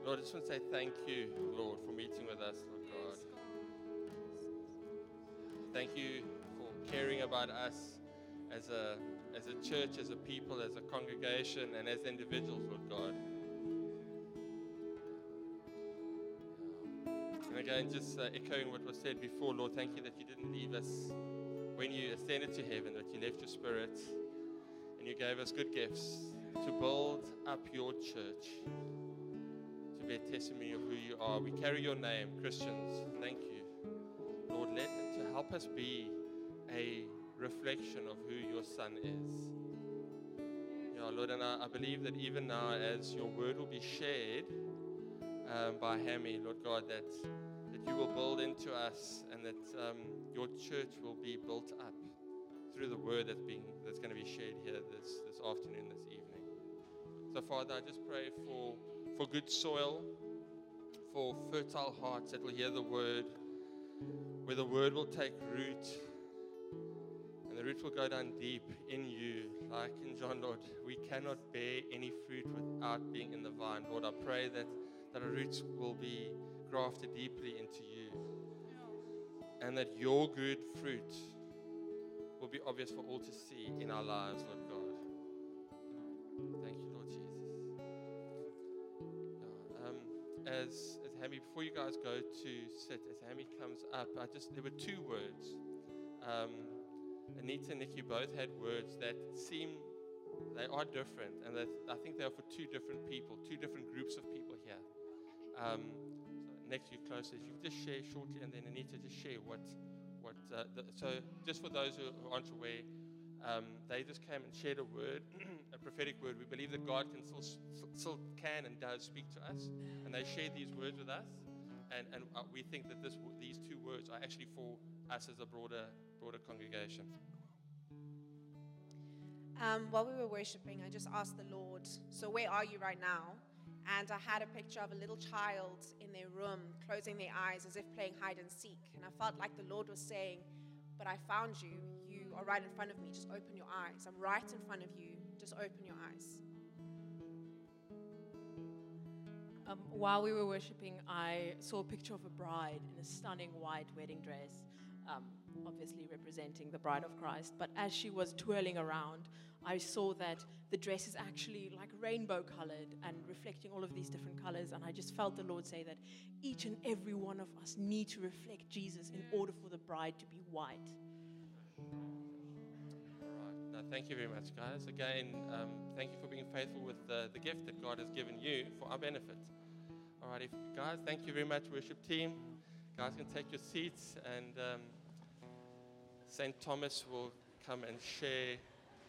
Lord, I just want to say thank you, Lord, for meeting with us, Lord God. Thank you for caring about us as a church, as a people, as a congregation, and as individuals, Lord God. And again, just echoing what was said before, Lord, thank you that you didn't leave us when you ascended to heaven, that you left your Spirit and you gave us good gifts to build up your church, to be a testimony of who you are. We carry your name, Christians. Thank you. Lord, let it to help us be a reflection of who your Son is. Yeah, Lord, and I believe that even now as your word will be shared by Hammy, Lord God, that you will build into us and that your church will be built up through the word that's going to be shared here this afternoon, this evening. So, Father, I just pray for good soil, for fertile hearts that will hear the word, where the word will take root, and the root will go down deep in you. Like in John, Lord, we cannot bear any fruit without being in the vine. Lord, I pray that our roots will be grafted deeply into you, and that your good fruit will be obvious for all to see in our lives, Lord God. Thank you, Lord Jesus. As Hammy, before you guys go to sit, as Hammy comes up, there were two words. Anita and Nikki both had words that they are different, and that I think they are for two different people, two different groups of people here. So next to you closest, you can just share shortly, and then Anita just share so just for those who aren't aware, they just came and shared a word, a prophetic word. We believe that God still can and does speak to us, and they shared these words with us, and we think that these two words are actually for us as a broader congregation. While we were worshiping, I just asked the Lord, so where are you right now? And I had a picture of a little child in their room, closing their eyes as if playing hide and seek. And I felt like the Lord was saying, but I found you. You are right in front of me. Just open your eyes. I'm right in front of you. Just open your eyes. While we were worshiping, I saw a picture of a bride in a stunning white wedding dress, obviously representing the bride of Christ. But as she was twirling around, I saw that the dress is actually like rainbow colored and reflecting all of these different colors. And I just felt the Lord say that each and every one of us need to reflect Jesus in order for the bride to be white. Thank you very much, guys. Again, thank you for being faithful with the gift that God has given you for our benefit. All right, guys, thank you very much, worship team. Guys can take your seats, and St. Thomas will come and share.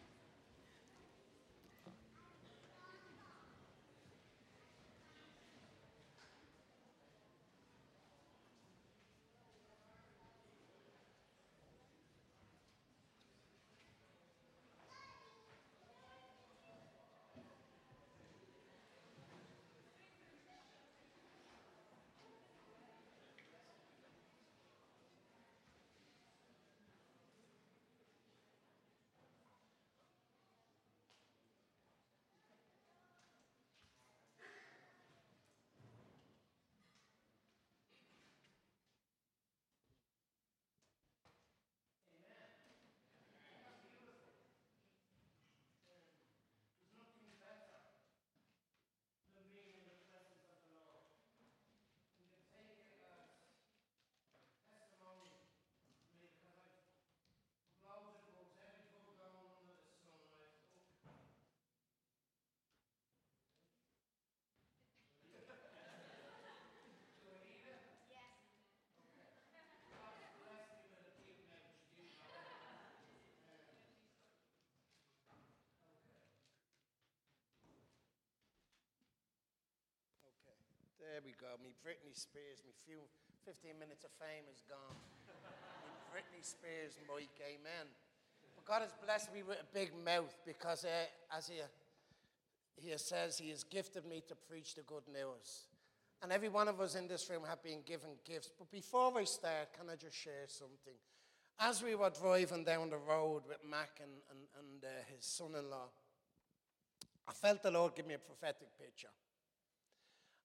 There we go. Me Britney Spears, 15 minutes of fame is gone. Me Britney Spears mic, amen. But God has blessed me with a big mouth because as he says, he has gifted me to preach the good news. And every one of us in this room have been given gifts. But before I start, can I just share something? As we were driving down the road with Mac and his son-in-law, I felt the Lord give me a prophetic picture.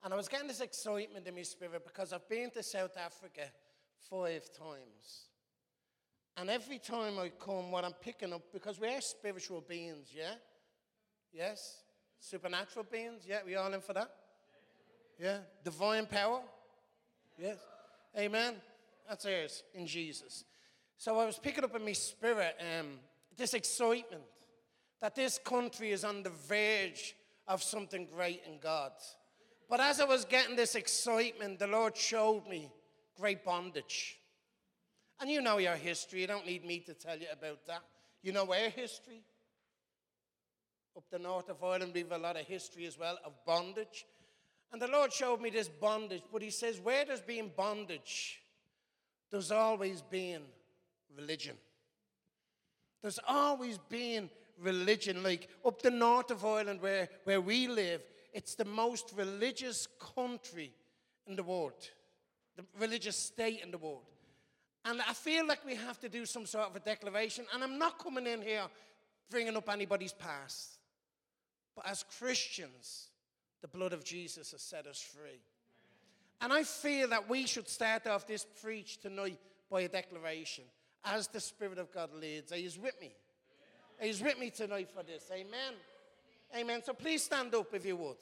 And I was getting this excitement in my spirit because I've been to South Africa 5 times. And every time I come, what I'm picking up, because we are spiritual beings, yeah? Yes? Supernatural beings, yeah? We all in for that? Yeah? Divine power? Yes? Amen? That's ours in Jesus. So I was picking up in my spirit this excitement that this country is on the verge of something great in God. But as I was getting this excitement, the Lord showed me great bondage. And you know your history. You don't need me to tell you about that. You know our history. Up the north of Ireland, we have a lot of history as well of bondage. And the Lord showed me this bondage. But he says, where there's been bondage, there's always been religion. There's always been religion. Like up the north of Ireland where we live, it's the most religious country in the world. The religious state in the world. And I feel like we have to do some sort of a declaration. And I'm not coming in here bringing up anybody's past. But as Christians, the blood of Jesus has set us free. And I feel that we should start off this preach tonight by a declaration as the Spirit of God leads. Are you with me? Are you with me tonight for this? Amen. Amen. So please stand up if you would.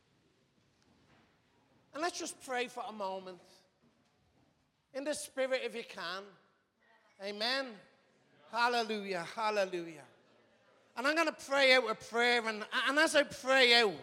And let's just pray for a moment. In the Spirit, if you can. Amen. Hallelujah. Hallelujah. And I'm going to pray out a prayer. And as I pray out,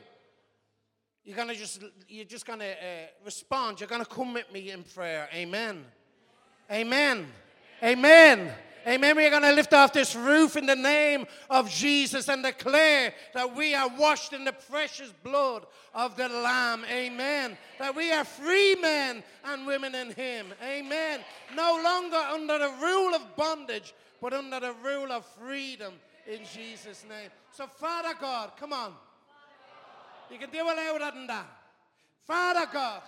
you're just going to respond. You're going to come with me in prayer. Amen. Amen. Amen. Amen. We're going to lift off this roof in the name of Jesus and declare that we are washed in the precious blood of the Lamb. Amen. That we are free men and women in him. Amen. No longer under the rule of bondage, but under the rule of freedom in Jesus' name. So, Father God, come on. You can do it louder than that. Father God,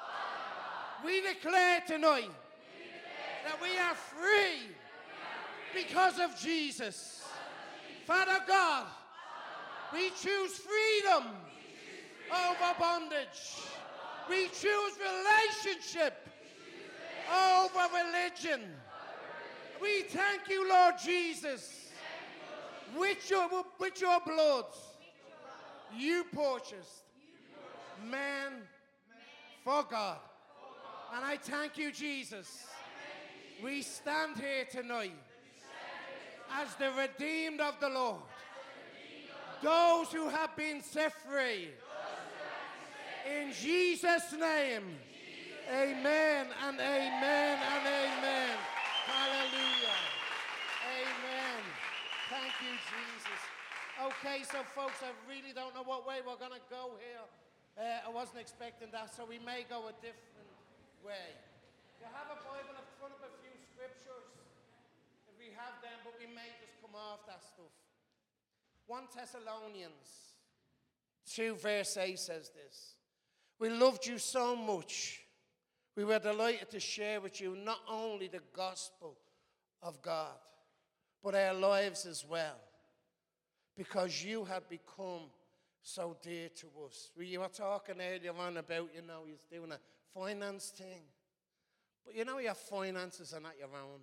we declare tonight that we are free because of Jesus. Father God, we choose freedom over bondage. We choose relationship over religion. We thank you, Lord Jesus, with your blood, you purchased man for God. And I thank you, Jesus. We stand here tonight as the redeemed of the Lord. Those who have been set free. In Jesus' name. Amen and amen and amen. Hallelujah. Amen. Thank you, Jesus. Okay, so folks, I really don't know what way we're going to go here. I wasn't expecting that, so we may go a different way. You have a Bible in front of a few scriptures. If we have them, but we may just come off that stuff. 1 Thessalonians 2 verse 8 says this. We loved you so much. We were delighted to share with you not only the gospel of God, but our lives as well. Because you had become so dear to us. You were talking earlier on about, you're doing a finance thing. But your finances are not your own.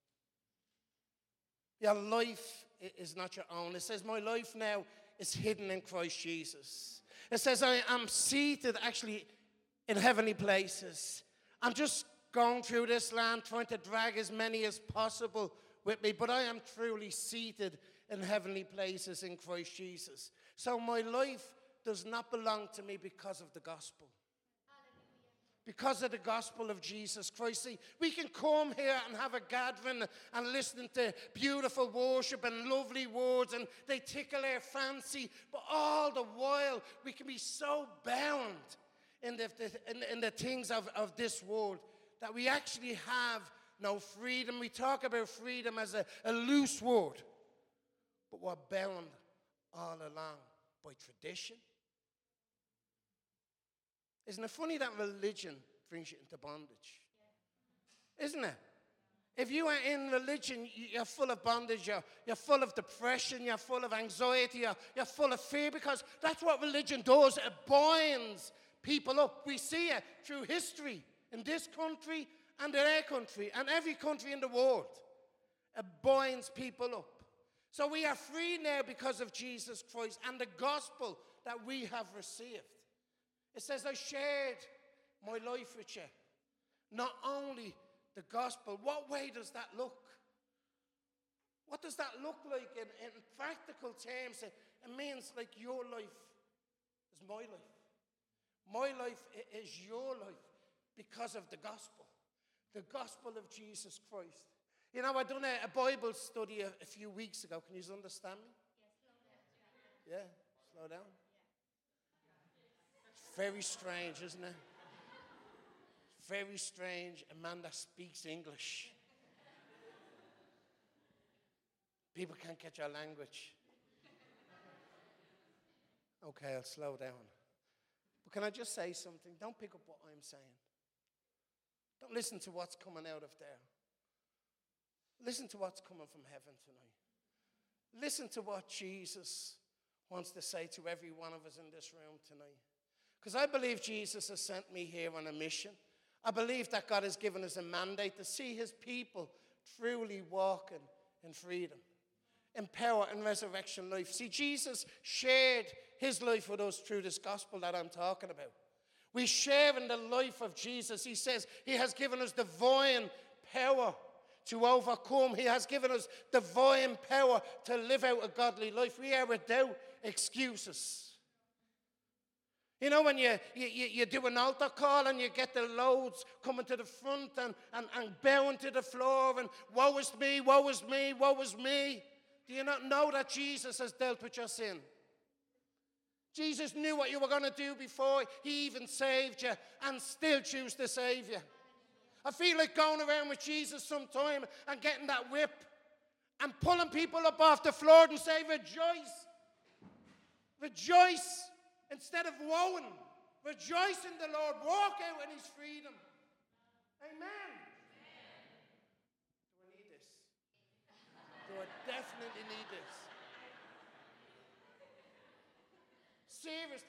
Your life is not your own. It says, my life now is hidden in Christ Jesus. It says, I am seated actually in heavenly places. I'm just going through this land trying to drag as many as possible with me, but I am truly seated in heavenly places in Christ Jesus. So my life does not belong to me because of the gospel. Because of the gospel of Jesus Christ. See, we can come here and have a gathering and listen to beautiful worship and lovely words, and they tickle our fancy, but all the while we can be so bound in the things of this world that we actually have no freedom. We talk about freedom as a loose word, but we're bound all along by tradition. Isn't it funny that religion brings you into bondage? Isn't it? If you are in religion, you're full of bondage, you're full of depression, you're full of anxiety, you're full of fear, because that's what religion does. It binds people up. We see it through history in this country and in their country and every country in the world. It binds people up. So we are free now because of Jesus Christ and the gospel that we have received. It says, I shared my life with you. Not only the gospel. What way does that look? What does that look like in practical terms? It means like your life is my life. My life is your life because of the gospel. The gospel of Jesus Christ. You know, I done a Bible study a few weeks ago. Can you understand me? Yeah, slow down. It's very strange, isn't it? Very strange, a man that speaks English. People can't catch our language. Okay, I'll slow down. But can I just say something? Don't pick up what I'm saying. Don't listen to what's coming out of there. Listen to what's coming from heaven tonight. Listen to what Jesus wants to say to every one of us in this room tonight. Because I believe Jesus has sent me here on a mission. I believe that God has given us a mandate to see his people truly walking in freedom, in power and resurrection life. See, Jesus shared his life with us through this gospel that I'm talking about. We share in the life of Jesus. He says he has given us divine power to overcome. He has given us divine power to live out a godly life. We are without excuses. You know, when you do an altar call and you get the loads coming to the front and bowing to the floor and woe is me, woe is me, woe is me. Do you not know that Jesus has dealt with your sin? Jesus knew what you were going to do before he even saved you and still choose to save you. I feel like going around with Jesus sometime and getting that whip and pulling people up off the floor and say, rejoice. Rejoice. Instead of woeing, rejoice in the Lord. Walk out in his freedom. Amen. Do I need this? Do I definitely need this? Seriously.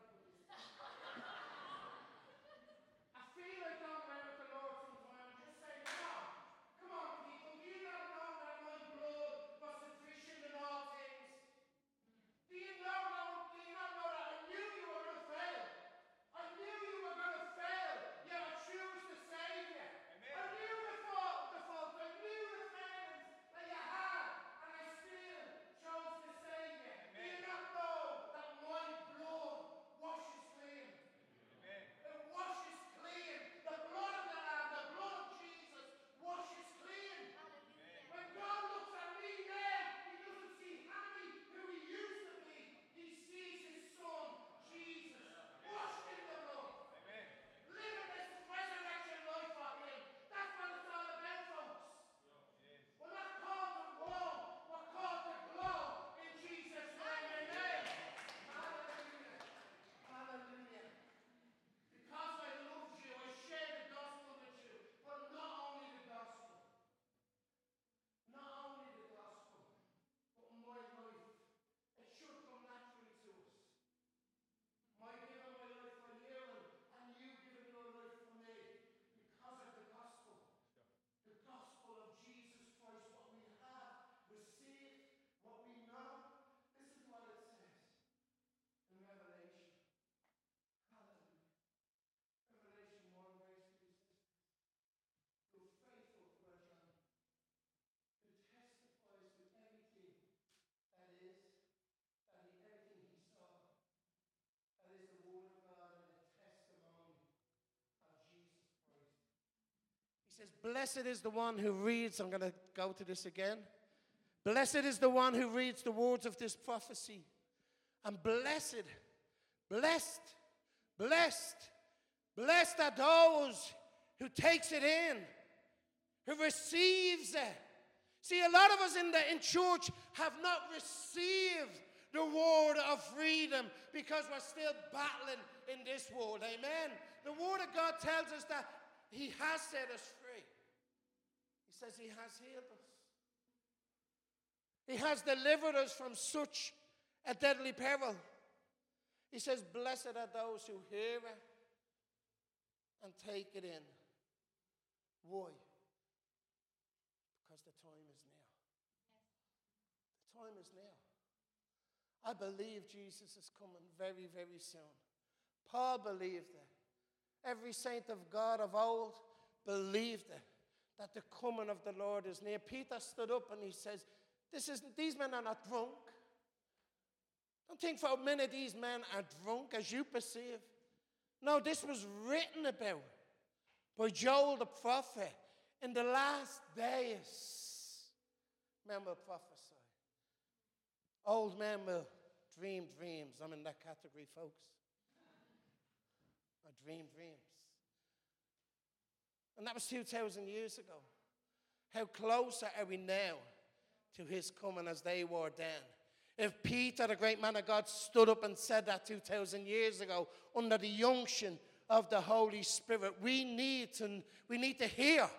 I feel like going around with the Lord sometimes and just saying, come on, people. Do you not know that my blood was sufficient in all things? Do you not know that I knew you were going to fail? I knew you were going to fail, yet I choose to save you. Amen. I knew the fault, I knew the failings that you had, and I still chose to save you. Amen. Do you not know that my blood washes clean? Amen. It washes clean. The blood of the Lamb, the blood of Jesus washes clean. Amen. When God looks at me now, he doesn't see Hammy, who he used to be. He sees his son, Jesus, washed in the blood. Amen. Living this resurrection life for him. That's what it's all about, folks. Yes. We're not called to woe, we're called to glow in Jesus' name. Amen. Hallelujah. Hallelujah. Because I loved you, I shared the gospel with you. But not only the gospel. Not only the gospel, but my life. It should come naturally to us. My giving my life for you and you giving your life for me because of the gospel. The gospel of Jesus Christ, what we have received, what we know. Listen to what it says in Revelation. Hallelujah. Revelation 1 verse 2 says, you're faithful to our John, who testifies to everything that is, everything he saw. That is the word of God and the testimony of Jesus Christ. He says, blessed is the one who reads. I'm going to go to this again. Blessed is the one who reads the words of this prophecy. And blessed are those who takes it in, who receives it. See, a lot of us in church have not received the word of freedom because we're still battling in this world. Amen. The word of God tells us that he has set us free. He says he has healed us. He has delivered us from such a deadly peril. He says, blessed are those who hear it and take it in. Why? Because the time is near. The time is near. I believe Jesus is coming very, very soon. Paul believed it. Every saint of God of old believed it, that the coming of the Lord is near. Peter stood up and he says, these men are not drunk. Don't think for a minute these men are drunk as you perceive. No, this was written about by Joel the prophet. In the last days, men will prophesy. Old men will dream dreams. I'm in that category, folks. I dream dreams. And that was 2,000 years ago. How closer are we now to his coming as they were then? If Peter, the great man of God, stood up and said that 2,000 years ago under the unction of the Holy Spirit, we need to hear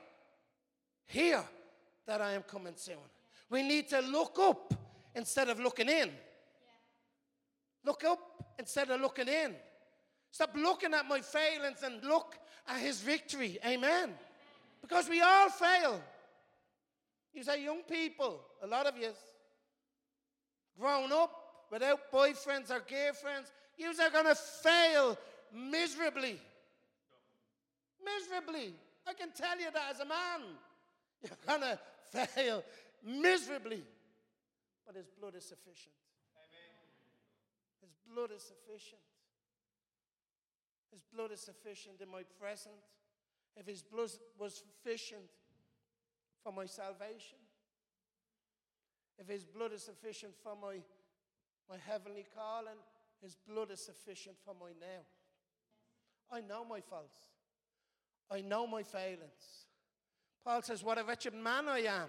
that I am coming soon. We need to look up instead of looking in. Look up instead of looking in. Stop looking at my failings and look at his victory. Amen. Because we all fail. You say, young people, a lot of you, grown up without boyfriends or girlfriends, you are going to fail miserably. Miserably. I can tell you that as a man. You're going to fail miserably. But his blood is sufficient. Amen. His blood is sufficient. His blood is sufficient in my present. If his blood was sufficient for my salvation, if his blood is sufficient for my heavenly calling, his blood is sufficient for my now. I know my faults. I know my failings. Paul says, what a wretched man I am.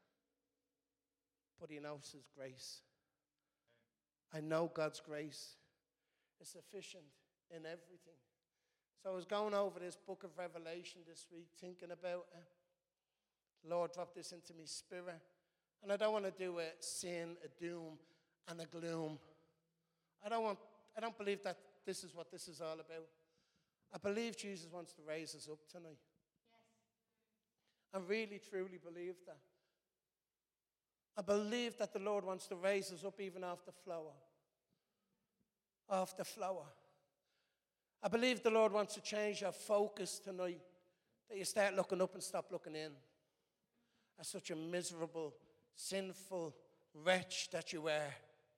But he knows his grace. I know God's grace is sufficient in everything. So I was going over this book of Revelation this week, thinking about it. The Lord dropped this into my spirit. And I don't want to do a sin, a doom, and a gloom. I don't believe that this is what this is all about. I believe Jesus wants to raise us up tonight. Yes. I really, truly believe that. I believe that the Lord wants to raise us up even after flower. After flower. I believe the Lord wants to change your focus tonight. That you start looking up and stop looking in. As such a miserable, sinful wretch that you are.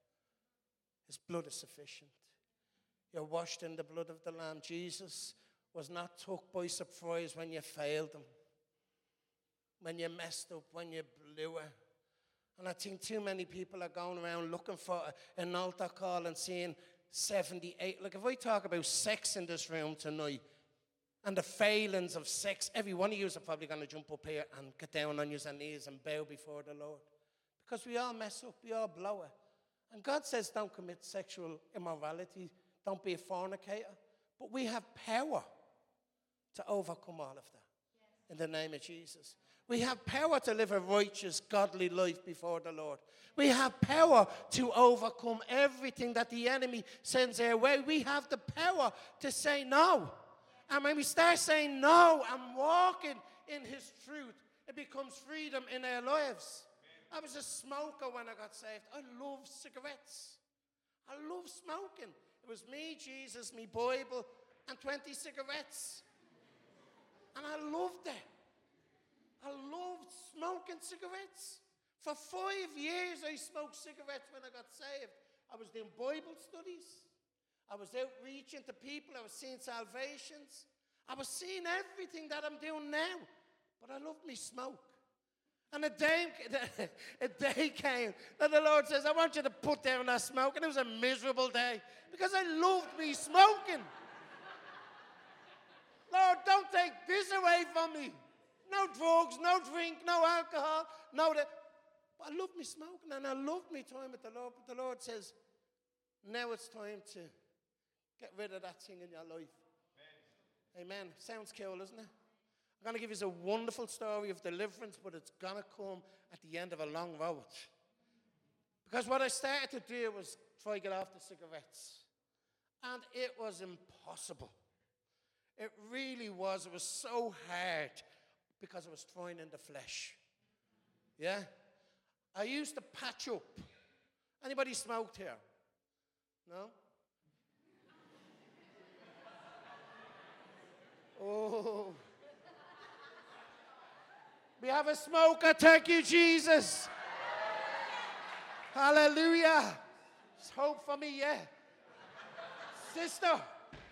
His blood is sufficient. You're washed in the blood of the Lamb. Jesus was not took by surprise when you failed him. When you messed up, when you blew it. And I think too many people are going around looking for an altar call and seeing 78. Like if I talk about sex in this room tonight and the failings of sex, every one of you is probably going to jump up here and get down on your knees and bow before the Lord. Because we all mess up, we all blow it. And God says don't commit sexual immorality, don't be a fornicator. But we have power to overcome all of that. Yes. In the name of Jesus. We have power to live a righteous, godly life before the Lord. We have power to overcome everything that the enemy sends our way. We have the power to say no. And when we start saying no and walking in his truth, it becomes freedom in our lives. I was a smoker when I got saved. I love cigarettes. I love smoking. It was me, Jesus, me Bible, and 20 cigarettes. And I loved it. I loved smoking cigarettes. For 5 years I smoked cigarettes when I got saved. I was doing Bible studies. I was out reaching to people. I was seeing salvations. I was seeing everything that I'm doing now. But I loved me smoke. And a day came that the Lord says, I want you to put down that smoke. And it was a miserable day because I loved me smoking. Lord, don't take this away from me. No drugs, no drink, no alcohol, no that. But I love me smoking and I love me time with the Lord. But the Lord says, now it's time to get rid of that thing in your life. Amen. Sounds cool, isn't it? I'm going to give you a wonderful story of deliverance, but it's going to come at the end of a long road. Because what I started to do was try to get off the cigarettes. And it was impossible. It really was. It was so hard because I was throwing in the flesh. Yeah? I used to patch up. Anybody smoked here? No? Oh. We have a smoker. Thank you, Jesus. Hallelujah. There's hope for me, yeah. Sister.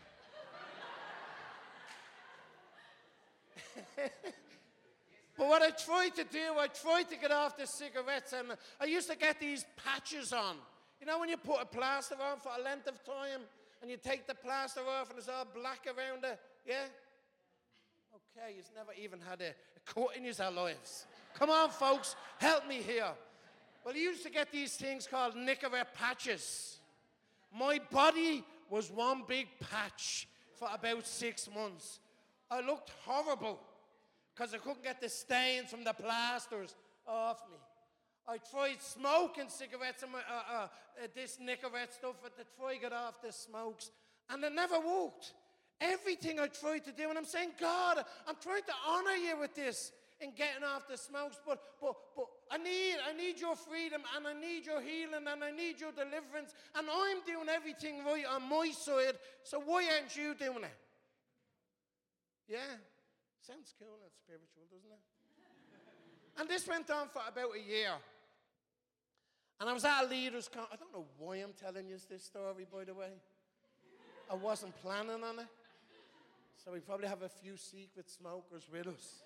But what I tried to do, I tried to get off the cigarettes, and I used to get these patches on. You know when you put a plaster on for a length of time, and you take the plaster off and it's all black around it? Yeah? Okay, you've never even had a cut in your lives. Come on, folks, help me here. Well, you used to get these things called Nicorette patches. My body was one big patch for about 6 months. I looked horrible because I couldn't get the stains from the plasters off me. I tried smoking cigarettes and this Nicorette stuff to try to get off the smokes, and it never worked. Everything I tried to do, and I'm saying, God, I'm trying to honor you with this in getting off the smokes, but I need your freedom, and I need your healing, and I need your deliverance, and I'm doing everything right on my side, so why aren't you doing it? Yeah, sounds cool and spiritual, doesn't it? And this went on for about a year. And I was at a leaders' conference. I don't know why I'm telling you this story, by the way. I wasn't planning on it. So we probably have a few secret smokers with us.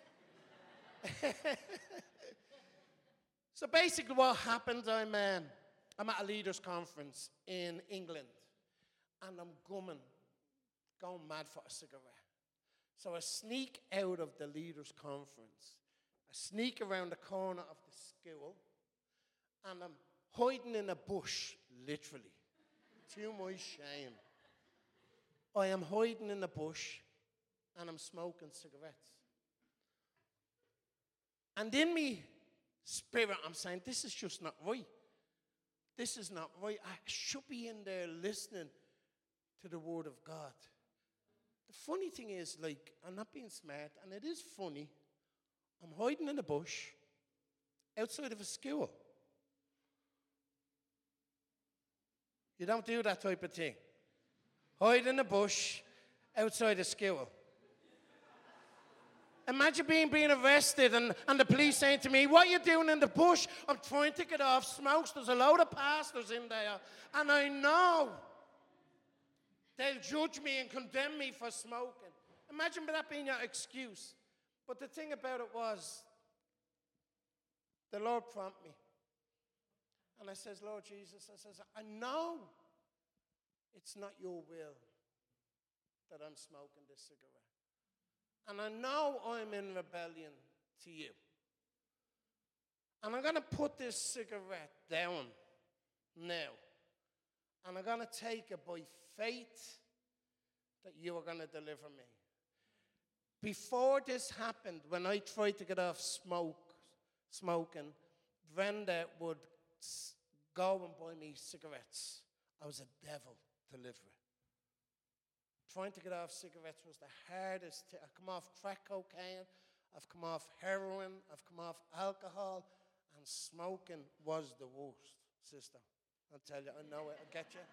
So basically what happened, I'm at a leaders' conference in England. And I'm going mad for a cigarette. So I sneak out of the leaders' conference. I sneak around the corner of the school. And I'm hiding in a bush, literally. To my shame. I am hiding in a bush and I'm smoking cigarettes. And in me spirit, I'm saying, this is just not right. This is not right. I should be in there listening to the word of God. The funny thing is, like, I'm not being smart, and it is funny. I'm hiding in a bush outside of a school. You don't do that type of thing. Hide in a bush outside a school. Imagine being arrested and the police saying to me, what are you doing in the bush? I'm trying to get off smokes. There's a load of pastors in there. And I know they'll judge me and condemn me for smoking. Imagine that being your excuse. But the thing about it was, the Lord prompted me. And I says, Lord Jesus, I know it's not your will that I'm smoking this cigarette. And I know I'm in rebellion to you. And I'm going to put this cigarette down now. And I'm going to take it by faith that you are going to deliver me. Before this happened, when I tried to get off smoking, Brenda would go and buy me cigarettes. I was a devil to live with. Trying to get off cigarettes was the hardest. I've come off crack cocaine, I've come off heroin, I've come off alcohol, and smoking was the worst, sister. I'll tell you, I know it, I get you.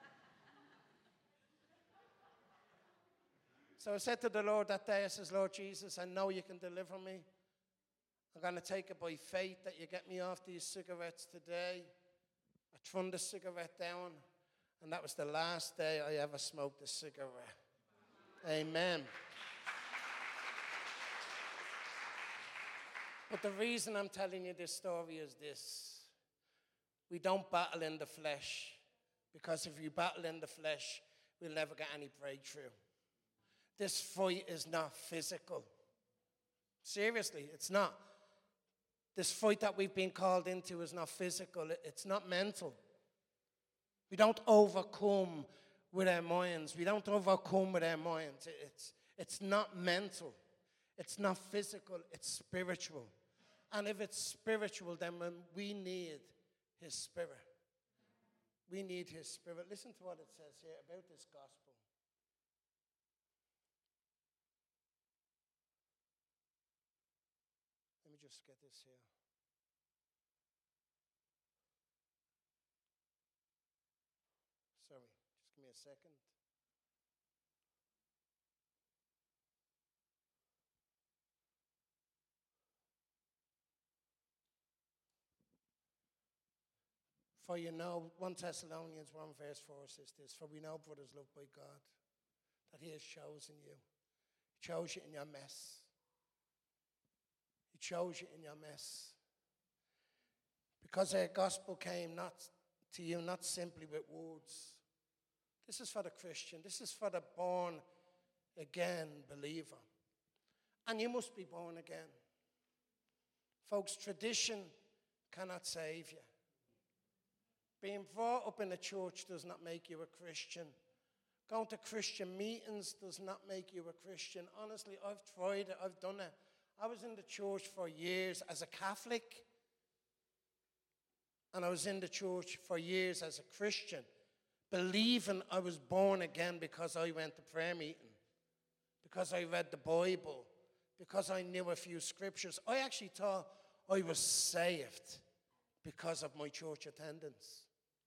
So I said to the Lord that day, I says, Lord Jesus, I know you can deliver me. I'm going to take it by faith that you get me off these cigarettes today. I threw the cigarette down, and that was the last day I ever smoked a cigarette. Amen. But the reason I'm telling you this story is this. We don't battle in the flesh, because if you battle in the flesh, we'll never get any breakthrough. This fight is not physical. Seriously, it's not. This fight that we've been called into is not physical. It's not mental. We don't overcome with our minds. We don't overcome with our minds. It's not mental. It's not physical. It's spiritual. And if it's spiritual, then we need His Spirit. We need His Spirit. Listen to what it says here about this gospel. just get this here. Sorry, just give me a second. For you know, 1 Thessalonians 1 verse 4 says this, for we know, brothers loved by God, that he has chosen you. He chose you in your mess. He chose you in your mess. Because our gospel came not to you, not simply with words. This is for the Christian. This is for the born again believer. And you must be born again. Folks, tradition cannot save you. Being brought up in a church does not make you a Christian. Going to Christian meetings does not make you a Christian. Honestly, I've tried it. I've done it. I was in the church for years as a Catholic. And I was in the church for years as a Christian, believing I was born again because I went to prayer meeting, because I read the Bible, because I knew a few scriptures. I actually thought I was saved because of my church attendance.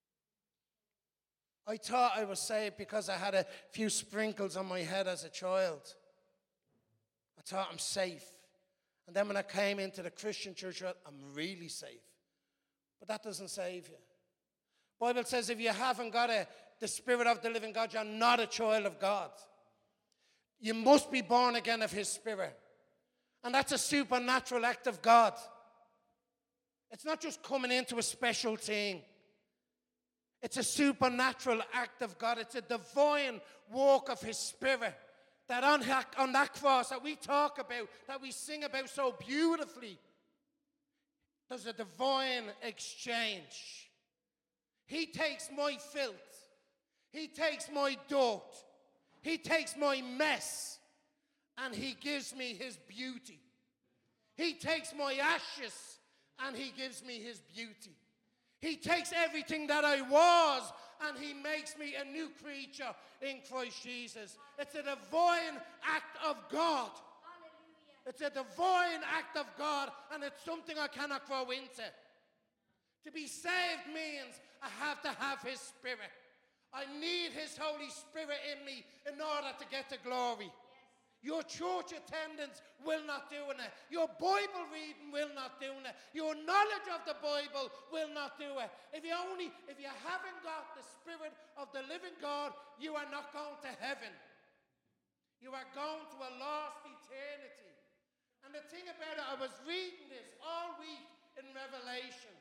I thought I was saved because I had a few sprinkles on my head as a child. I thought I'm safe. And then when I came into the Christian church, I thought, I'm really safe. But that doesn't save you. The Bible says if you haven't got the Spirit of the living God, you're not a child of God. You must be born again of his Spirit. And that's a supernatural act of God. It's not just coming into a special thing. It's a supernatural act of God. It's a divine walk of his Spirit. That on that cross that we talk about, that we sing about so beautifully, there's a divine exchange. He takes my filth. He takes my dirt. He takes my mess. And he gives me his beauty. He takes my ashes and he gives me his beauty. He takes everything that I was and he makes me a new creature in Christ Jesus. It's a divine act of God. It's a divine act of God, and it's something I cannot grow into. To be saved means I have to have his Spirit. I need his Holy Spirit in me in order to get to glory. Your church attendance will not do it. Your Bible reading will not do it. Your knowledge of the Bible will not do it. If you haven't got the Spirit of the living God, you are not going to heaven. You are going to a lost eternity. And the thing about it, I was reading this all week in Revelation.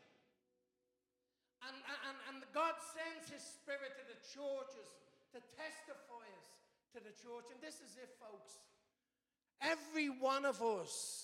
And God sends his Spirit to the churches to testify us to the church. And this is it, folks. Every one of us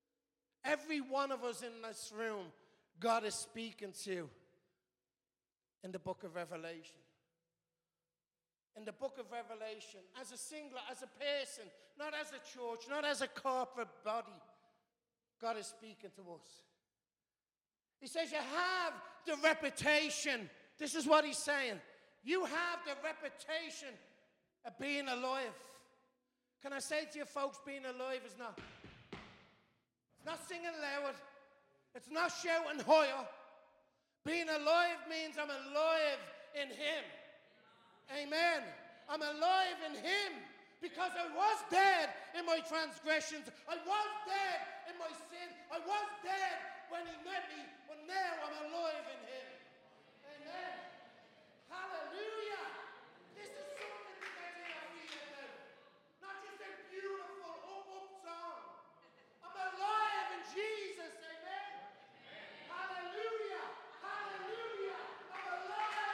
in this room, God is speaking to in the book of Revelation. In the book of Revelation, as a singular, as a person, not as a church, not as a corporate body, God is speaking to us. He says, you have the reputation. This is what he's saying. You have the reputation of being alive. Can I say to you folks, being alive is not. It's not singing loud. It's not shouting higher. Being alive means I'm alive in him. Amen. I'm alive in him because I was dead in my transgressions. I was dead in my sin. I was dead when he met me, but now I'm alive in him. Amen. Hallelujah. This is something to get in our feet about. Not just a beautiful up song. I'm alive in Jesus. Amen. Hallelujah. Hallelujah. I'm alive.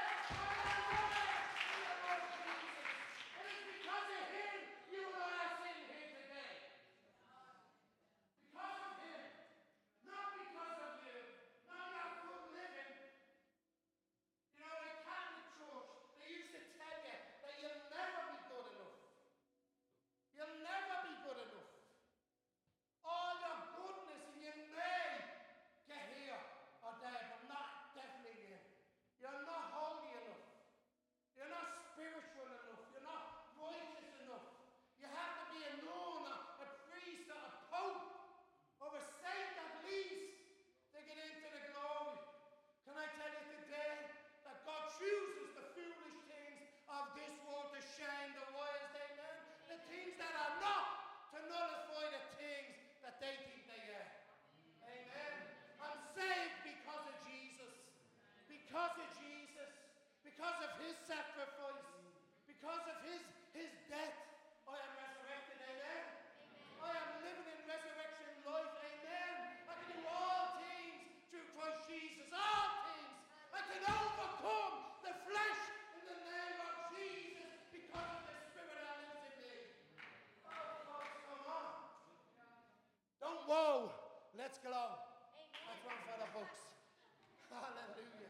Let's glow. That's one for the books. Hallelujah.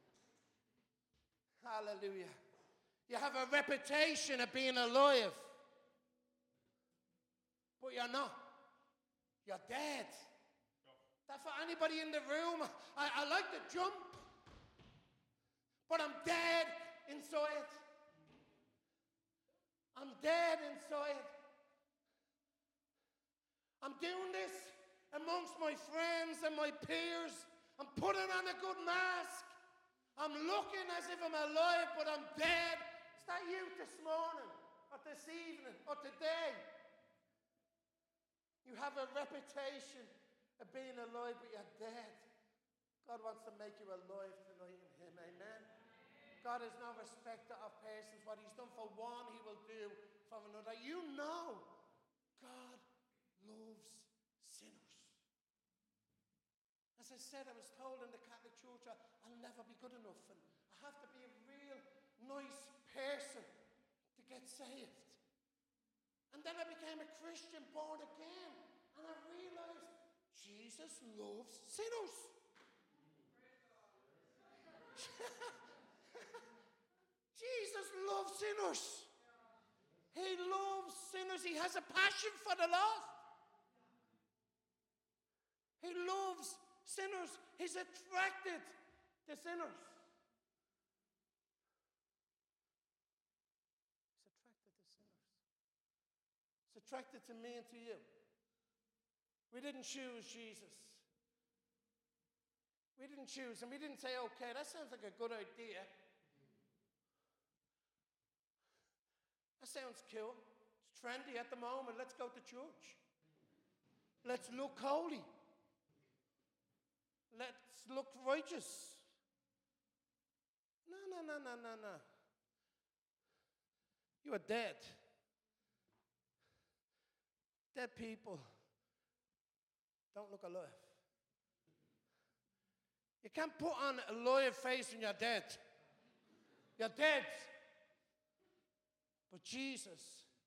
Hallelujah. You have a reputation of being alive, but you're not. You're dead. That's for anybody in the room. I like to jump, but I'm dead inside. I'm dead inside. I'm doing this amongst my friends and my peers. I'm putting on a good mask. I'm looking as if I'm alive, but I'm dead. Is that you this morning, or this evening, or today? You have a reputation of being alive, but you're dead. God wants to make you alive tonight in Him. Amen. God is no respecter of persons. What He's done for one, He will do for another. You know, God loves sinners. As I said, I was told in the Catholic Church, I'll never be good enough, and I have to be a real nice person to get saved. And then I became a Christian, born again, and I realized Jesus loves sinners. Jesus loves sinners. He loves sinners. He has a passion for the lost. He loves sinners. He's attracted to sinners. He's attracted to sinners. He's attracted to me and to you. We didn't choose Jesus. We didn't choose him. We didn't say, okay, that sounds like a good idea. That sounds cool. It's trendy at the moment. Let's go to church. Let's look holy. Let's look righteous. No. You are dead. Dead people don't look alive. You can't put on a live face when you're dead. You're dead. But Jesus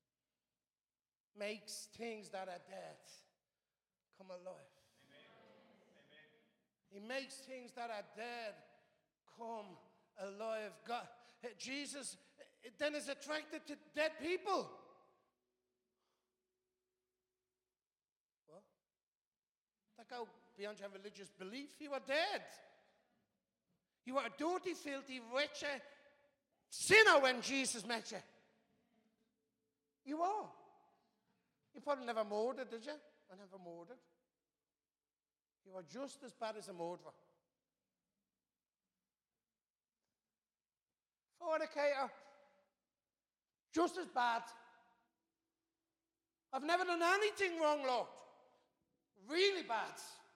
makes things that are dead come alive. Amen. He makes things that are dead come alive. God, Jesus then is attracted to dead people. Well, that go beyond your religious belief. You are dead. You were a dirty, filthy, wretched sinner when Jesus met you. You are. You probably never murdered, did you? I never murdered. You are just as bad as a murderer. Fornicator, just as bad. I've never done anything wrong, Lord. Really bad.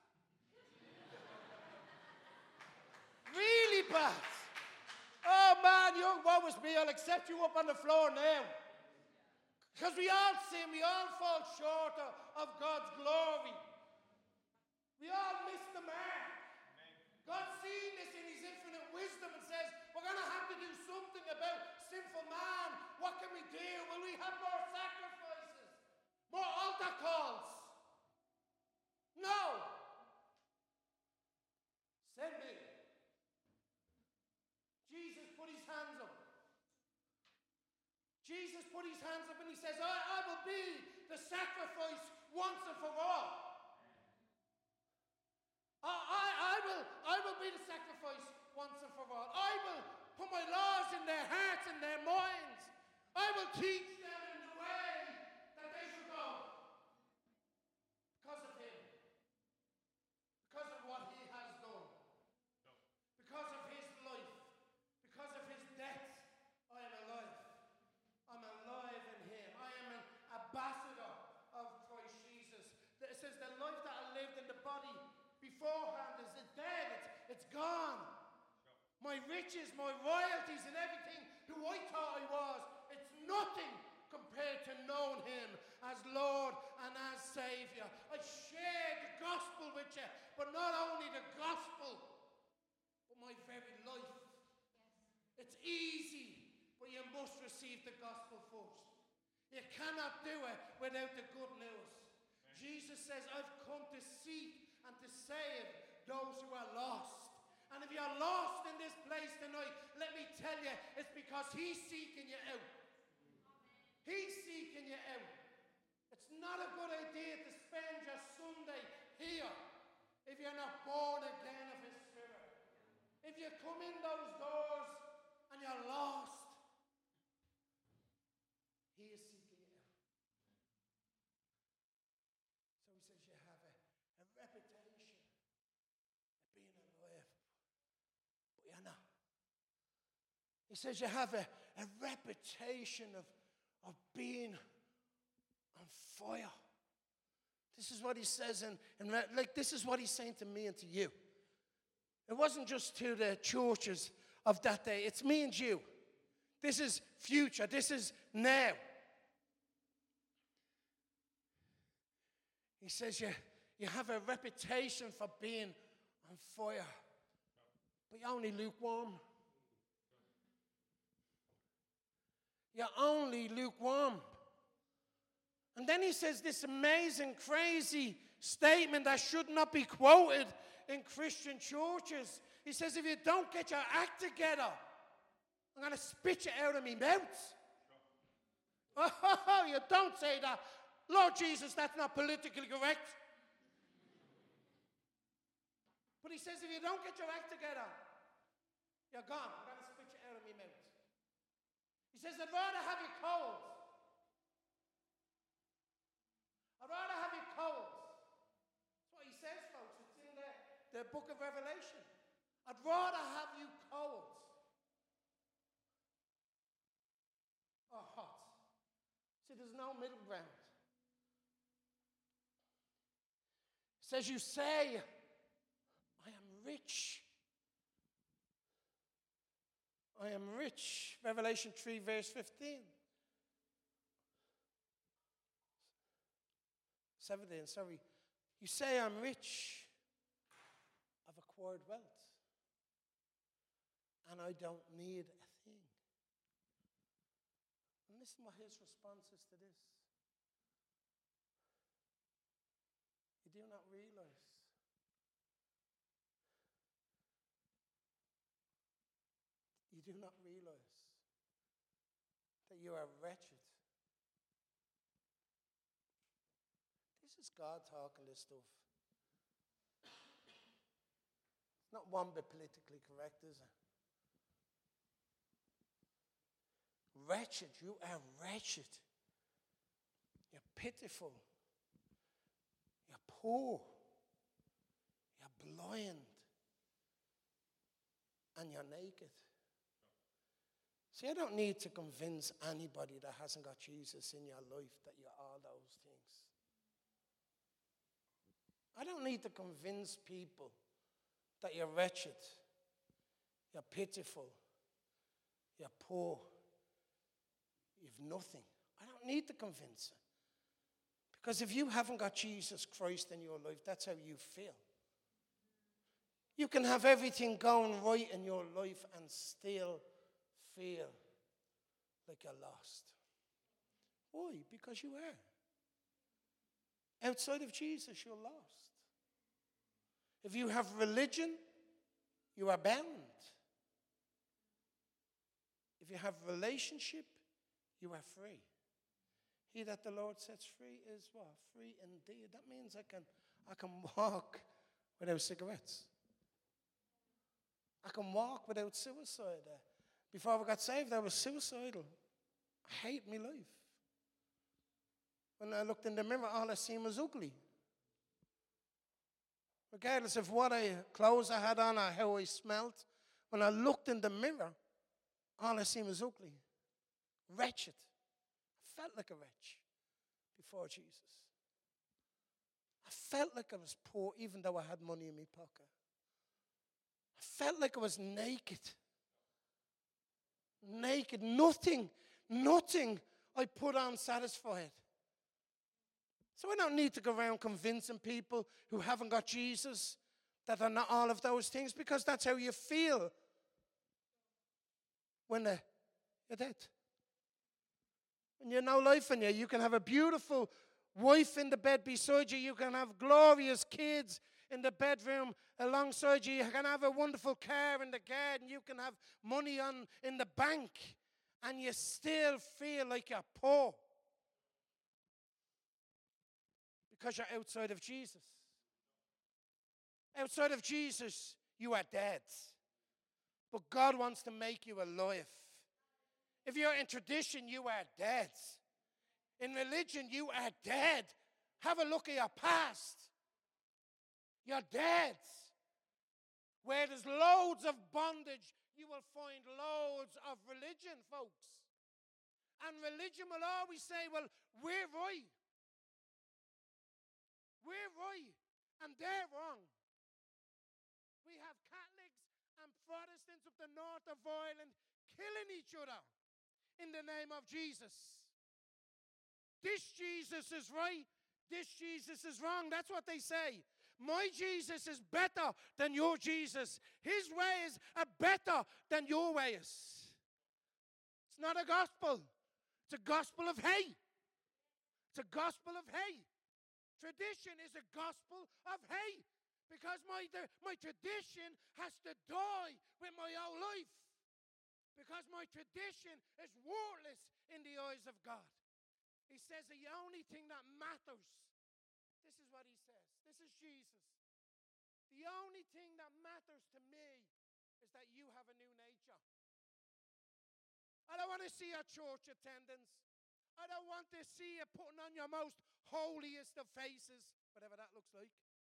Really bad. Oh man, woe is me, I'll accept you up on the floor now. Because we all sin, we all fall short of God's glory. We all miss the mark. God's seen this in His infinite wisdom and says, we're going to have to do something about sinful man. What can we do? Will we have more sacrifices? More altar calls? No. Send me. Jesus put His hands up. Jesus put His hands up and He says, I will be the sacrifice once and for all. I will be the sacrifice once and for all. I will put my laws in their hearts and their minds. I will teach them in the way that they should go. Because of Him. Because of what He has done. Because of His life. Because of His death, I am alive. I'm alive in Him. I am an ambassador of Christ Jesus. It says the life that I lived in the body beforehand is dead. It's gone. My riches, my royalties, and everything who I thought I was, it's nothing compared to knowing Him as Lord and as Savior. I shared the gospel with you, but not only the gospel, but my very life. Yes. It's easy, but you must receive the gospel first. You cannot do it without the good news. Amen. Jesus says, I've come to seek and to save those who are lost. And if you're lost in this place tonight, let me tell you, it's because he's seeking you out. He's seeking you out. It's not a good idea to spend your Sunday here if you're not born again of his Spirit. If you come in those doors and you're lost, he is seeking you out. So he says you have a reputation of being alive, but you're not. He says you have a reputation of being on fire. This is what he says, this is what he's saying to me and to you. It wasn't just to the churches of that day. It's me and you. This is future. This is now. He says you have a reputation for being on fire, but you're only lukewarm. You're only lukewarm. And then he says this amazing, crazy statement that should not be quoted in Christian churches. He says, if you don't get your act together, I'm going to spit you out of my mouth. Oh, you don't say that. Lord Jesus, that's not politically correct. But he says, if you don't get your act together, you're gone. I'm going to spit you out of my mouth. He says, I'd rather have you cold. I'd rather have you cold. That's what he says, folks. It's in the book of Revelation. I'd rather have you cold or hot. See, there's no middle ground. It says, you say, I am rich. I am rich. Revelation 3, verse 15. 17, sorry. You say I'm rich. I've acquired wealth. And I don't need a thing. And listen what his response is to this. You do not realize you do not realize that you are wretched. This is God talking this stuff. It's not one bit politically correct, is it? Wretched. You are wretched. You're pitiful. You're poor. You're blind. And you're naked. See, I don't need to convince anybody that hasn't got Jesus in your life that you're all those things. I don't need to convince people that you're wretched, you're pitiful, you're poor, you've nothing. I don't need to convince them. Because if you haven't got Jesus Christ in your life, that's how you feel. You can have everything going right in your life and still feel like you're lost. Why? Because you are. Outside of Jesus, you're lost. If you have religion, you are bound. If you have relationship, you are free. He that the Lord sets free is what? Free indeed. That means I can walk without cigarettes. I can walk without suicide. Before I got saved, I was suicidal. I hate my life. When I looked in the mirror, all I seen was ugly. Regardless of what clothes I had on or how I smelled, when I looked in the mirror, all I seen was ugly. Wretched. I felt like a wretch before Jesus. I felt like I was poor even though I had money in my pocket. I felt like I was naked. Naked. Nothing I put on satisfied. So I don't need to go around convincing people who haven't got Jesus that are not all of those things, because that's how you feel when you're dead. When you have no life in you, you can have a beautiful wife in the bed beside you. You can have glorious kids in the bedroom alongside you. You can have a wonderful car in the garden. You can have money in the bank. And you still feel like you're poor. Because you're outside of Jesus. Outside of Jesus, you are dead. But God wants to make you alive. If you're in tradition, you are dead. In religion, you are dead. Have a look at your past. You're dead. Where there's loads of bondage, you will find loads of religion, folks. And religion will always say, well, we're right. We're right. And they're wrong. We have Catholics and Protestants of the north of Ireland killing each other in the name of Jesus. This Jesus is right. This Jesus is wrong. That's what they say. My Jesus is better than your Jesus. His ways are better than your ways. It's not a gospel. It's a gospel of hate. It's a gospel of hate. Tradition is a gospel of hate. Because my tradition has to die with my own life. Because my tradition is worthless in the eyes of God. He says the only thing that matters, this is what he says. This is Jesus. The only thing that matters to me is that you have a new nature. I don't want to see your church attendance. I don't want to see you putting on your most holiest of faces, whatever that looks like.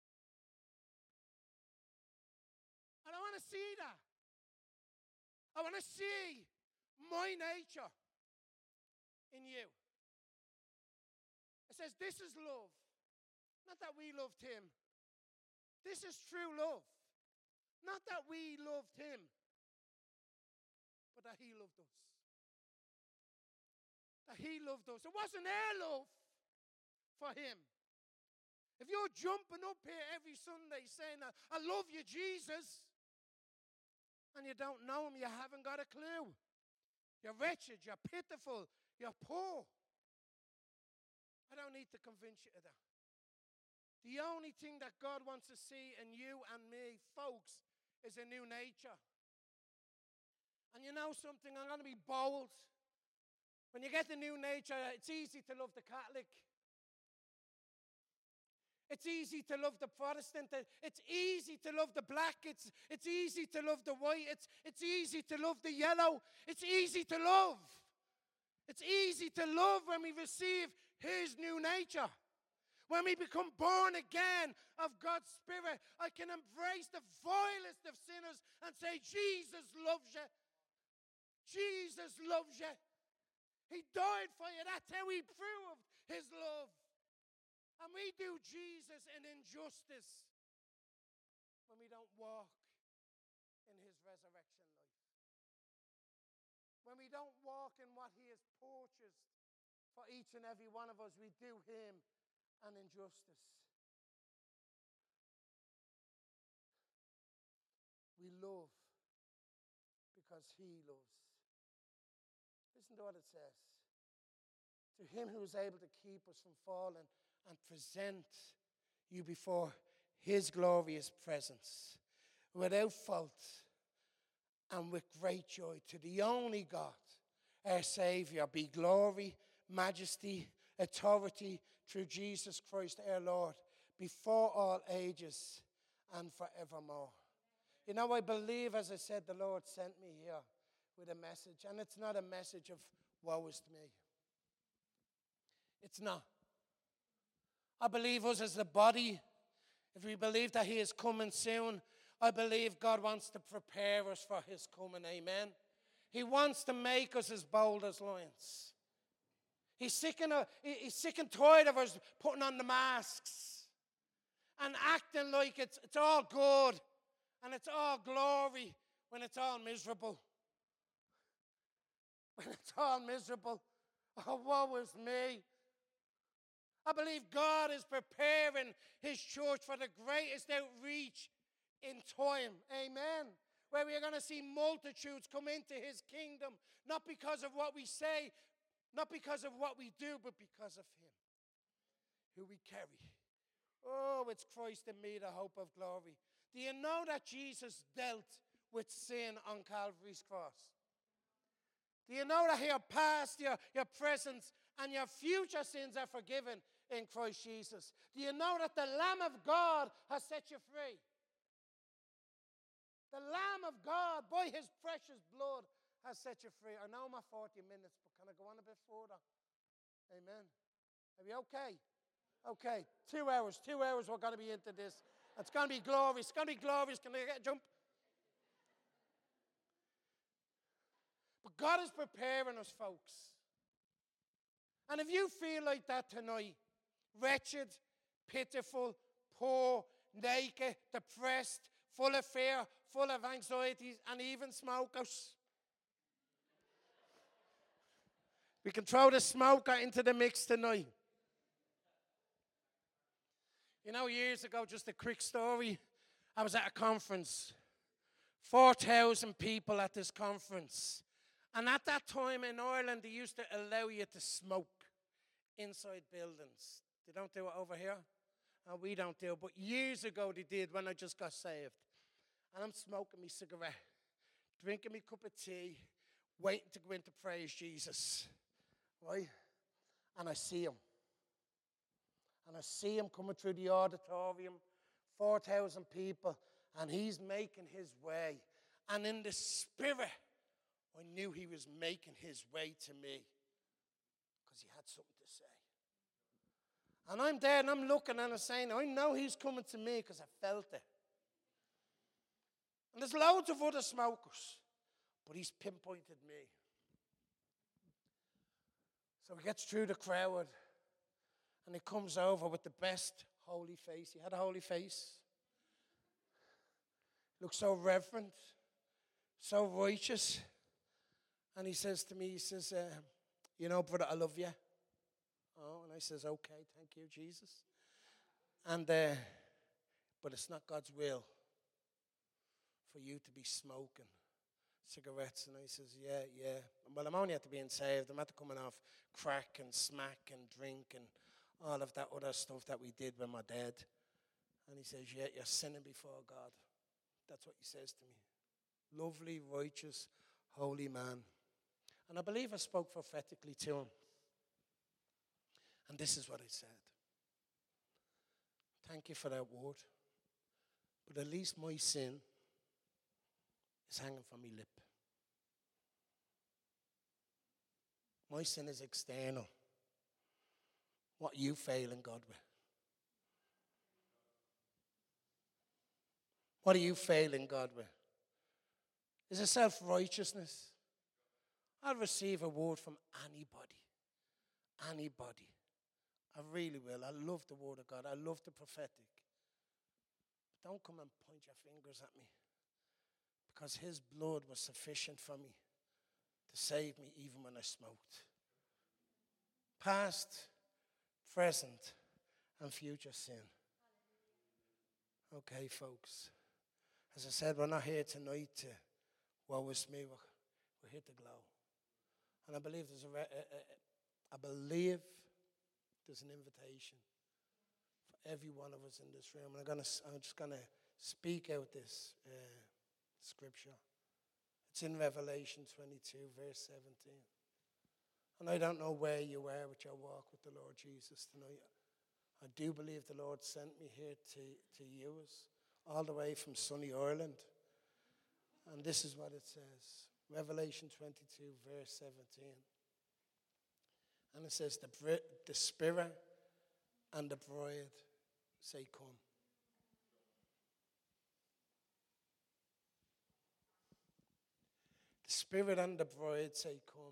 I don't want to see that. I want to see my nature in you. It says, this is love. Not that we loved him. This is true love. Not that we loved him, but that he loved us. That he loved us. It wasn't our love for him. If you're jumping up here every Sunday saying, I love you, Jesus, and you don't know him, you haven't got a clue. You're wretched, you're pitiful, you're poor. I don't need to convince you of that. The only thing that God wants to see in you and me, folks, is a new nature. And you know something? I'm going to be bold. When you get the new nature, it's easy to love the Catholic. It's easy to love the Protestant. It's easy to love the black. It's easy to love the white. It's easy to love the yellow. It's easy to love. It's easy to love when we receive his new nature. When we become born again of God's Spirit, I can embrace the vilest of sinners and say, Jesus loves you. Jesus loves you. He died for you. That's how he proved his love. And we do Jesus an injustice when we don't walk in his resurrection life. When we don't walk in what he has purchased for each and every one of us, we do him an injustice. We love because he loves. Listen to what it says. To him who is able to keep us from falling and present you before his glorious presence, without fault and with great joy, to the only God, our Savior, be glory, majesty, authority through Jesus Christ our Lord, before all ages and forevermore. You know, I believe, as I said, the Lord sent me here with a message, and it's not a message of woe is me. It's not. I believe us as the body, if we believe that he is coming soon, I believe God wants to prepare us for his coming, amen. He wants to make us as bold as lions. He's sick and tired of us putting on the masks and acting like it's all good and it's all glory when it's all miserable. When it's all miserable. Oh, woe is me. I believe God is preparing his church for the greatest outreach in time. Amen. Where we are going to see multitudes come into his kingdom, not because of what we say, not because of what we do, but because of him, who we carry Oh, it's Christ in me, the hope of glory. Do you know that Jesus dealt with sin on Calvary's cross? Do you know that your past, your present, and your future sins are forgiven in Christ Jesus? Do you know that the Lamb of God has set you free? The Lamb of God, by his precious blood, has set you free. I know I'm at 40 minutes, but can I go on a bit further? Amen. Are we okay? Okay, 2 hours. 2 hours we're going to be into this. It's going to be glorious. It's going to be glorious. Can I get a jump? But God is preparing us, folks. And if you feel like that tonight, wretched, pitiful, poor, naked, depressed, full of fear, full of anxieties, and even smokers, we can throw the smoker into the mix tonight. You know, years ago, just a quick story, I was at a conference. 4,000 people at this conference. And at that time in Ireland, they used to allow you to smoke inside buildings. They don't do it over here. And we don't do it. But years ago they did when I just got saved. And I'm smoking my cigarette, drinking my cup of tea, waiting to go in to praise Jesus. Right? And I see him. And I see him coming through the auditorium, 4,000 people, and he's making his way. And in the spirit, I knew he was making his way to me because he had something to say. And I'm there and I'm looking and I'm saying, I know he's coming to me because I felt it. And there's loads of other smokers, but he's pinpointed me. So he gets through the crowd and he comes over with the best holy face. He had a holy face. Looks so reverent, so righteous. And he says to me, he says, you know, brother, I love you. Oh, and I says, okay, thank you, Jesus. And, but it's not God's will for you to be smoking cigarettes. And I says, yeah. Well, I'm only at to being saved. I'm at to coming off crack and smack and drink and all of that other stuff that we did with my dad. And he says, yeah, you're sinning before God. That's what he says to me. Lovely, righteous, holy man. And I believe I spoke prophetically to him. And this is what I said. Thank you for that word. But at least my sin is hanging from my lip. My sin is external. What you failing God with? What are you failing God with? Is it self-righteousness? I'll receive a word from anybody. Anybody. I really will. I love the word of God. I love the prophetic. But don't come and point your fingers at me. Because his blood was sufficient for me to save me even when I smoked. Past, present, and future sin. Okay, folks. As I said, we're not here tonight to woe is me. We're here to glow. And I believe there's an invitation for every one of us in this room. And I'm just going to speak out this scripture. It's in Revelation 22, verse 17. And I don't know where you are with your walk with the Lord Jesus tonight. I do believe the Lord sent me here to you, all the way from sunny Ireland. And this is what it says. Revelation 22, verse 17. And it says, the Spirit and the bride say, come. The Spirit and the bride say, come.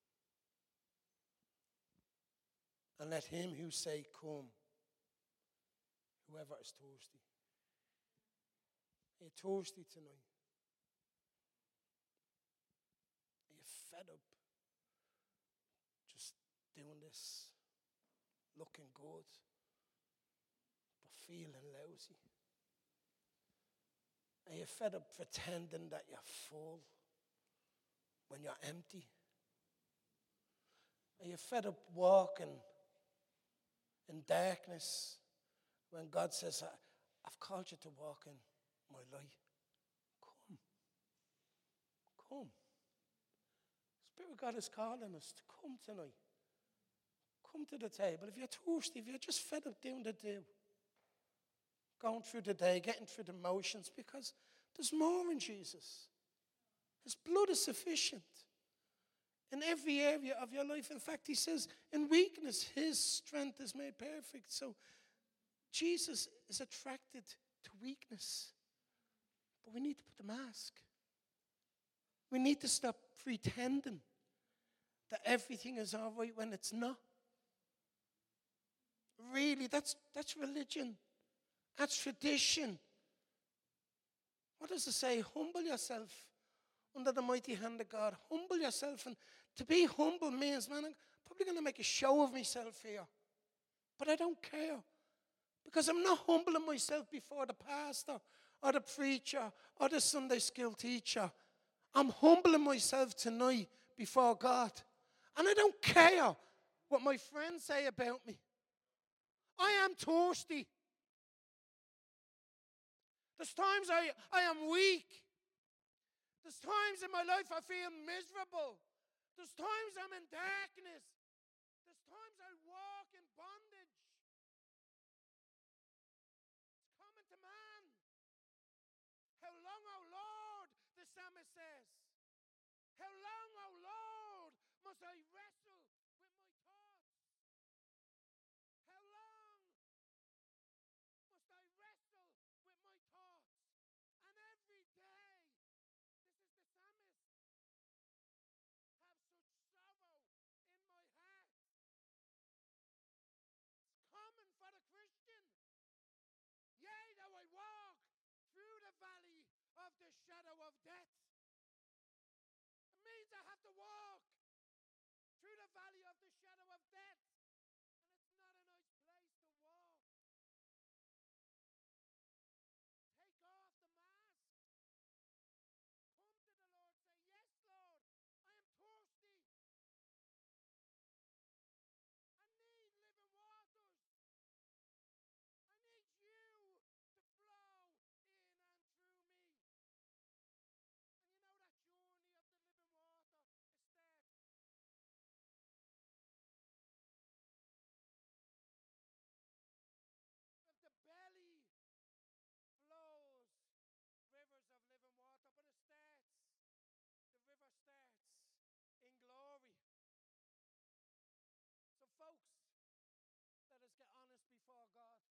And let him who say, come, whoever is thirsty. Are you thirsty tonight? Are you fed up just doing this, looking good, but feeling lousy? Are you fed up pretending that you're full when you're empty? Are you fed up walking in darkness when God says, I've called you to walk in my light. Come. Come. Spirit of God is calling us to come tonight. Come to the table. If you're thirsty, if you're just fed up doing the do, going through the day, getting through the motions, because there's more in Jesus. His blood is sufficient in every area of your life. In fact, he says, in weakness, his strength is made perfect. So Jesus is attracted to weakness. But we need to put the mask. We need to stop pretending that everything is all right when it's not. Really, that's religion. That's tradition. What does it say? Humble yourself under the mighty hand of God. Humble yourself. And to be humble means, man, I'm probably going to make a show of myself here. But I don't care. Because I'm not humbling myself before the pastor or the preacher or the Sunday school teacher. I'm humbling myself tonight before God. And I don't care what my friends say about me. I am thirsty. There's times I am weak. There's times in my life I feel miserable. There's times I'm in darkness. There's times I walk in bondage. It's common to man. How long, O Lord, the psalmist says. How long, O Lord, must I wrestle with my thoughts? How long must I wrestle with my thoughts? And every day, this is the psalmist, have such sorrow in my heart. It's common for the Christian. Yea, though I walk through the valley of the shadow of death. It means I have to walk through the valley of the shadow of death. And it's not a nice place to walk. Take off the mask. Come to the Lord. Say, yes, Lord, I am thirsty. I need living waters. I need you to flow in and through me. And you know that journey of the living water, it starts. Of the belly flows rivers of living water, but the river starts in glory. So folks, let us get honest before God.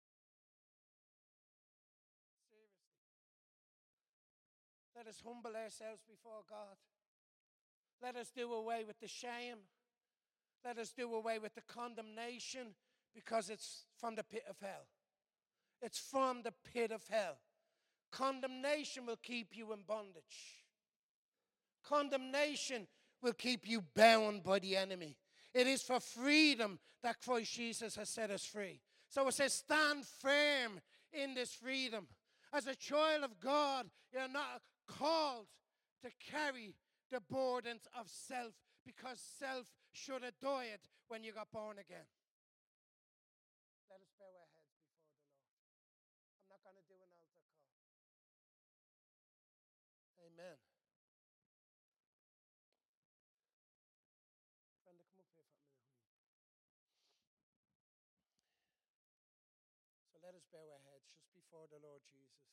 Seriously. Let us humble ourselves before God. Let us do away with the shame. Let us do away with the condemnation, because it's from the pit of hell. It's from the pit of hell. Condemnation will keep you in bondage. Condemnation will keep you bound by the enemy. It is for freedom that Christ Jesus has set us free. So it says, stand firm in this freedom. As a child of God, you're not called to carry the burdens of self, because self should have died when you got born again. Let us bow our heads before the Lord. I'm not going to do an altar call. Amen. Brenda, come up here for a minute, honey. So let us bow our heads just before the Lord Jesus.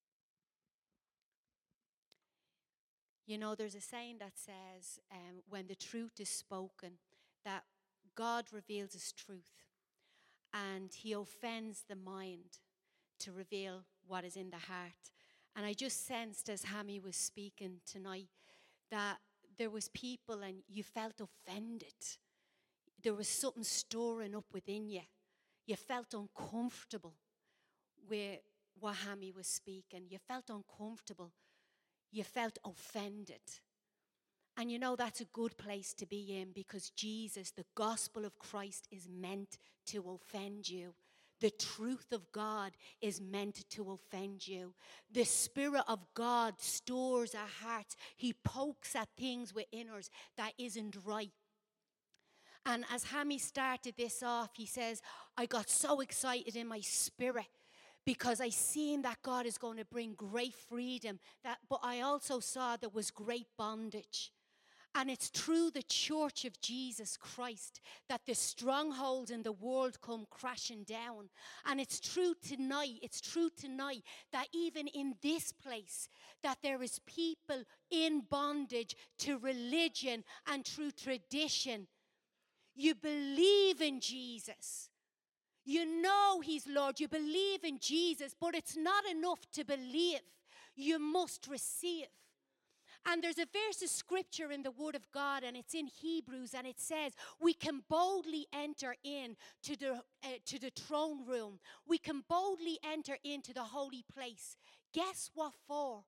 You know, there's a saying that says, when the truth is spoken, that God reveals his truth, and he offends the mind to reveal what is in the heart. And I just sensed, as Hammy was speaking tonight, that there was people and you felt offended. There was something storing up within you. You felt uncomfortable with what Hammy was speaking. You felt uncomfortable. You felt offended. And you know, that's a good place to be in, because Jesus, the gospel of Christ, is meant to offend you. The truth of God is meant to offend you. The Spirit of God stores our hearts. He pokes at things within us that isn't right. And as Hammy started this off, he says, I got so excited in my spirit because I seen that God is going to bring great freedom, but I also saw there was great bondage. And it's through the church of Jesus Christ that the strongholds in the world come crashing down. And it's true tonight that even in this place, that there is people in bondage to religion and through tradition. You believe in Jesus. You know he's Lord. You believe in Jesus, but it's not enough to believe. You must receive. And there's a verse of scripture in the Word of God, and it's in Hebrews, and it says, we can boldly enter in to the throne room. We can boldly enter into the holy place. Guess what for?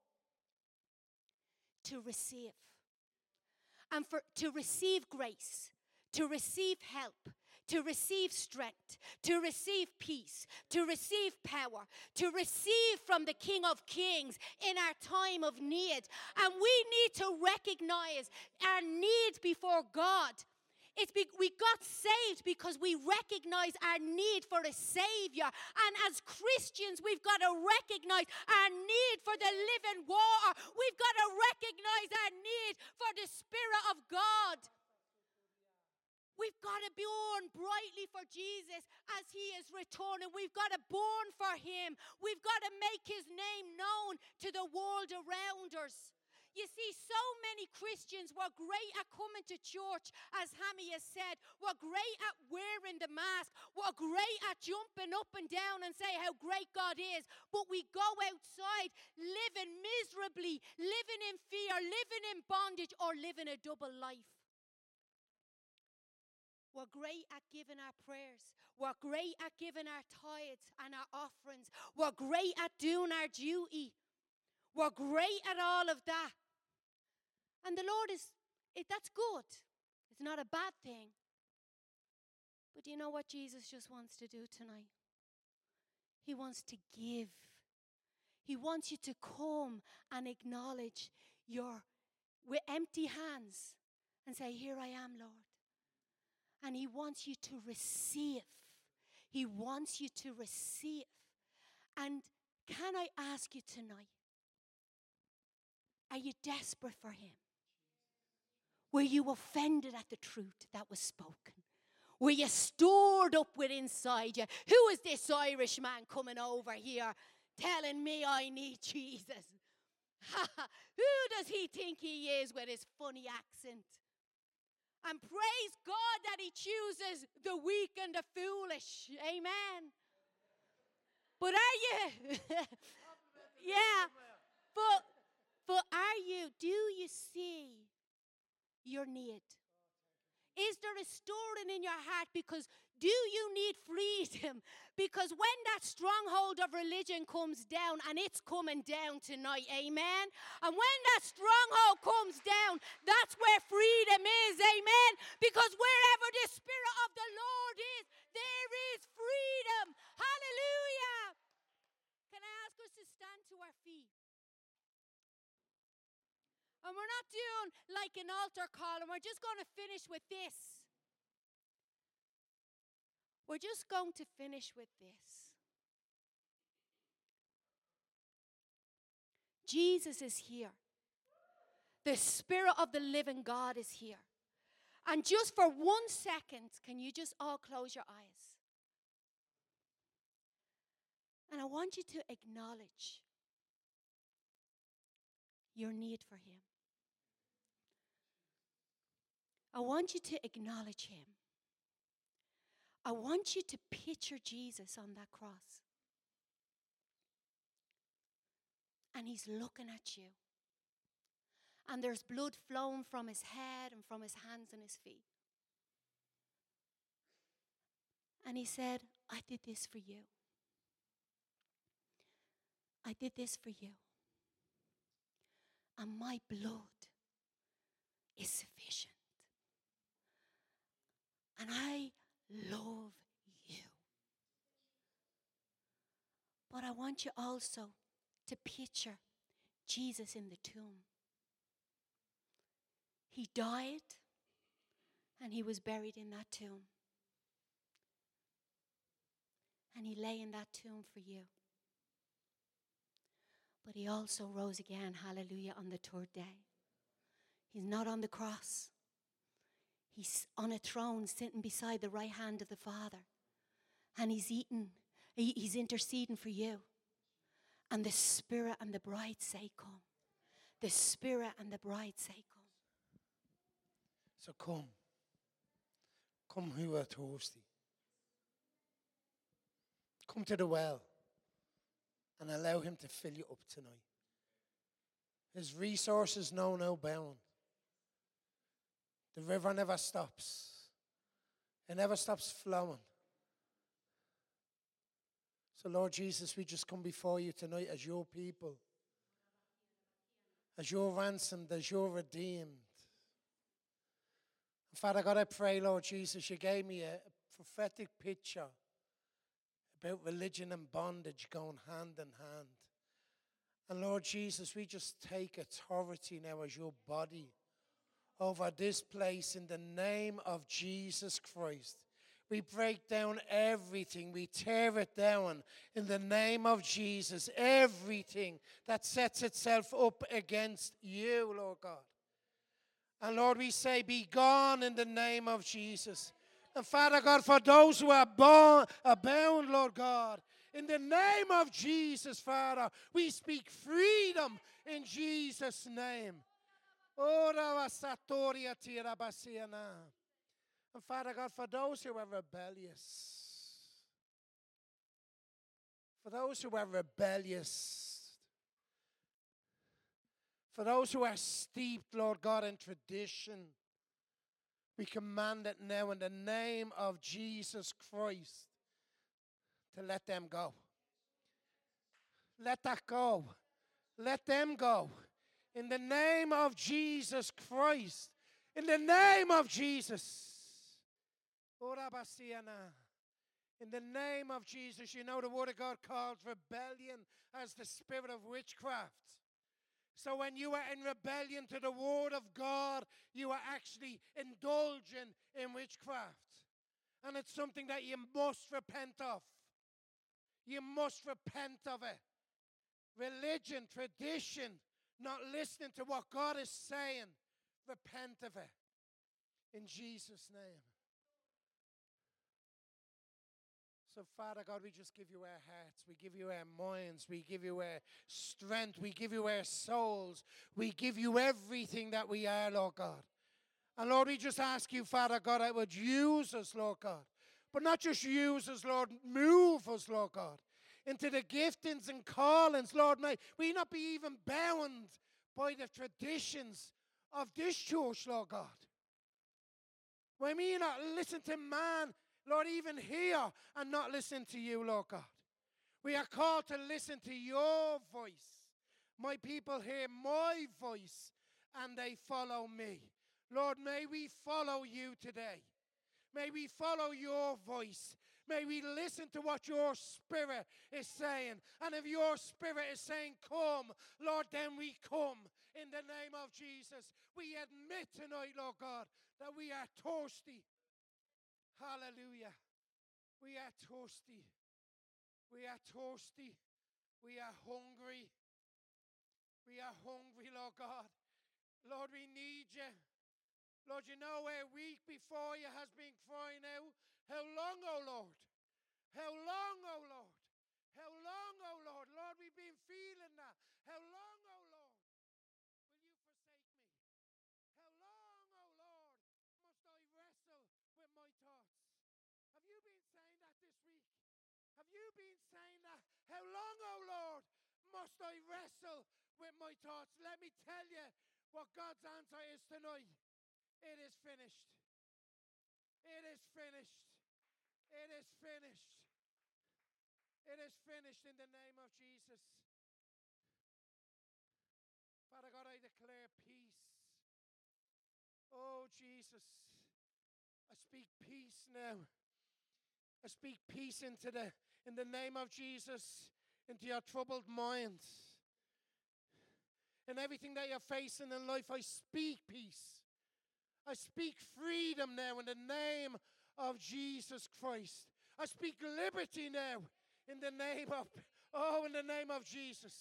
To receive. And to receive grace, to receive help, to receive strength, to receive peace, to receive power, to receive from the King of Kings in our time of need. And we need to recognize our need before God. We got saved because we recognize our need for a Savior. And as Christians, we've got to recognize our need for the living water. We've got to recognize our need for the Spirit of God. We've got to burn brightly for Jesus as he is returning. We've got to burn for him. We've got to make his name known to the world around us. You see, so many Christians were great at coming to church, as Hammy has said. We're great at wearing the mask. We're great at jumping up and down and say how great God is. But we go outside living miserably, living in fear, living in bondage, or living a double life. We're great at giving our prayers. We're great at giving our tithes and our offerings. We're great at doing our duty. We're great at all of that. And the Lord that's good. It's not a bad thing. But do you know what Jesus just wants to do tonight? He wants to give. He wants you to come and acknowledge with empty hands and say, here I am, Lord. And he wants you to receive. He wants you to receive. And can I ask you tonight, are you desperate for him? Were you offended at the truth that was spoken? Were you stored up with inside you? Who is this Irish man coming over here telling me I need Jesus? Who does he think he is with his funny accent? And praise God that he chooses the weak and the foolish. Amen. But are you? Yeah. But do you see your need? Is there a stirring in your heart? Because do you need freedom? Because when that stronghold of religion comes down, and it's coming down tonight, amen? And when that stronghold comes down, that's where freedom is, amen? Because wherever the Spirit of the Lord is, there is freedom. Hallelujah. Can I ask us to stand to our feet? And we're not doing like an altar call, and we're just going to finish with this. We're just going to finish with this. Jesus is here. The Spirit of the living God is here. And just for 1 second, can you just all close your eyes? And I want you to acknowledge your need for him. I want you to acknowledge him. I want you to picture Jesus on that cross. And he's looking at you. And there's blood flowing from his head and from his hands and his feet. And he said, I did this for you. I did this for you. And my blood is sufficient. And I love you. But I want you also to picture Jesus in the tomb. He died And he was buried in that tomb. And he lay in that tomb for you. But he also rose again, hallelujah, on the third day. He's not on the cross. He's on a throne sitting beside the right hand of the Father. And he's interceding for you. And the Spirit and the bride say, come. The Spirit and the bride say, come. So come. Come who are thirsty. Come to the well and allow him to fill you up tonight. His resources know no bound. The river never stops. It never stops flowing. So, Lord Jesus, we just come before you tonight as your people, as your ransomed, as your redeemed. And Father God, I pray, Lord Jesus, you gave me a prophetic picture about religion and bondage going hand in hand. And Lord Jesus, we just take authority now as your body over this place in the name of Jesus Christ. We break down everything. We tear it down in the name of Jesus. Everything that sets itself up against you, Lord God. And Lord, we say, be gone in the name of Jesus. And Father God, for those who are bound, Lord God, in the name of Jesus, Father, we speak freedom in Jesus' name. And Father God, for those who are rebellious, for those who are steeped, Lord God, in tradition, we command it now in the name of Jesus Christ to let them go. Let that go. Let them go. In the name of Jesus Christ. In the name of Jesus. In the name of Jesus. You know the word of God calls rebellion as the spirit of witchcraft. So when you are in rebellion to the word of God, you are actually indulging in witchcraft. And it's something that you must repent of. You must repent of it. Religion, tradition, not listening to what God is saying. Repent of it. In Jesus' name. So, Father God, we just give you our hearts. We give you our minds. We give you our strength. We give you our souls. We give you everything that we are, Lord God. And, Lord, we just ask you, Father God, that would use us, Lord God. But not just use us, Lord. Move us, Lord God, into the giftings and callings, Lord. May we not be even bound by the traditions of this church, Lord God. May we not listen to man, Lord, even here, and not listen to you, Lord God. We are called to listen to your voice. My people hear my voice, and they follow me. Lord, may we follow you today. May we follow your voice. May we listen to what your Spirit is saying. And if your Spirit is saying, come, Lord, then we come in the name of Jesus. We admit tonight, Lord God, that we are thirsty. Hallelujah. We are thirsty. We are thirsty. We are hungry. We are hungry, Lord God. Lord, we need you. Lord, you know a week before you has been crying out, how long, oh Lord? How long, oh Lord? How long, oh Lord? Lord, we've been feeling that. How long, oh Lord, will you forsake me? How long, oh Lord, must I wrestle with my thoughts? Have you been saying that this week? Have you been saying that? How long, oh Lord, must I wrestle with my thoughts? Let me tell you what God's answer is tonight. It is finished. It is finished. It is finished. It is finished in the name of Jesus. Father God, I declare peace. Oh, Jesus. I speak peace now. I speak peace in the name of Jesus, into your troubled minds. In everything that you're facing in life, I speak peace. I speak freedom now in the name of Jesus Christ. I speak liberty now in the name of Jesus.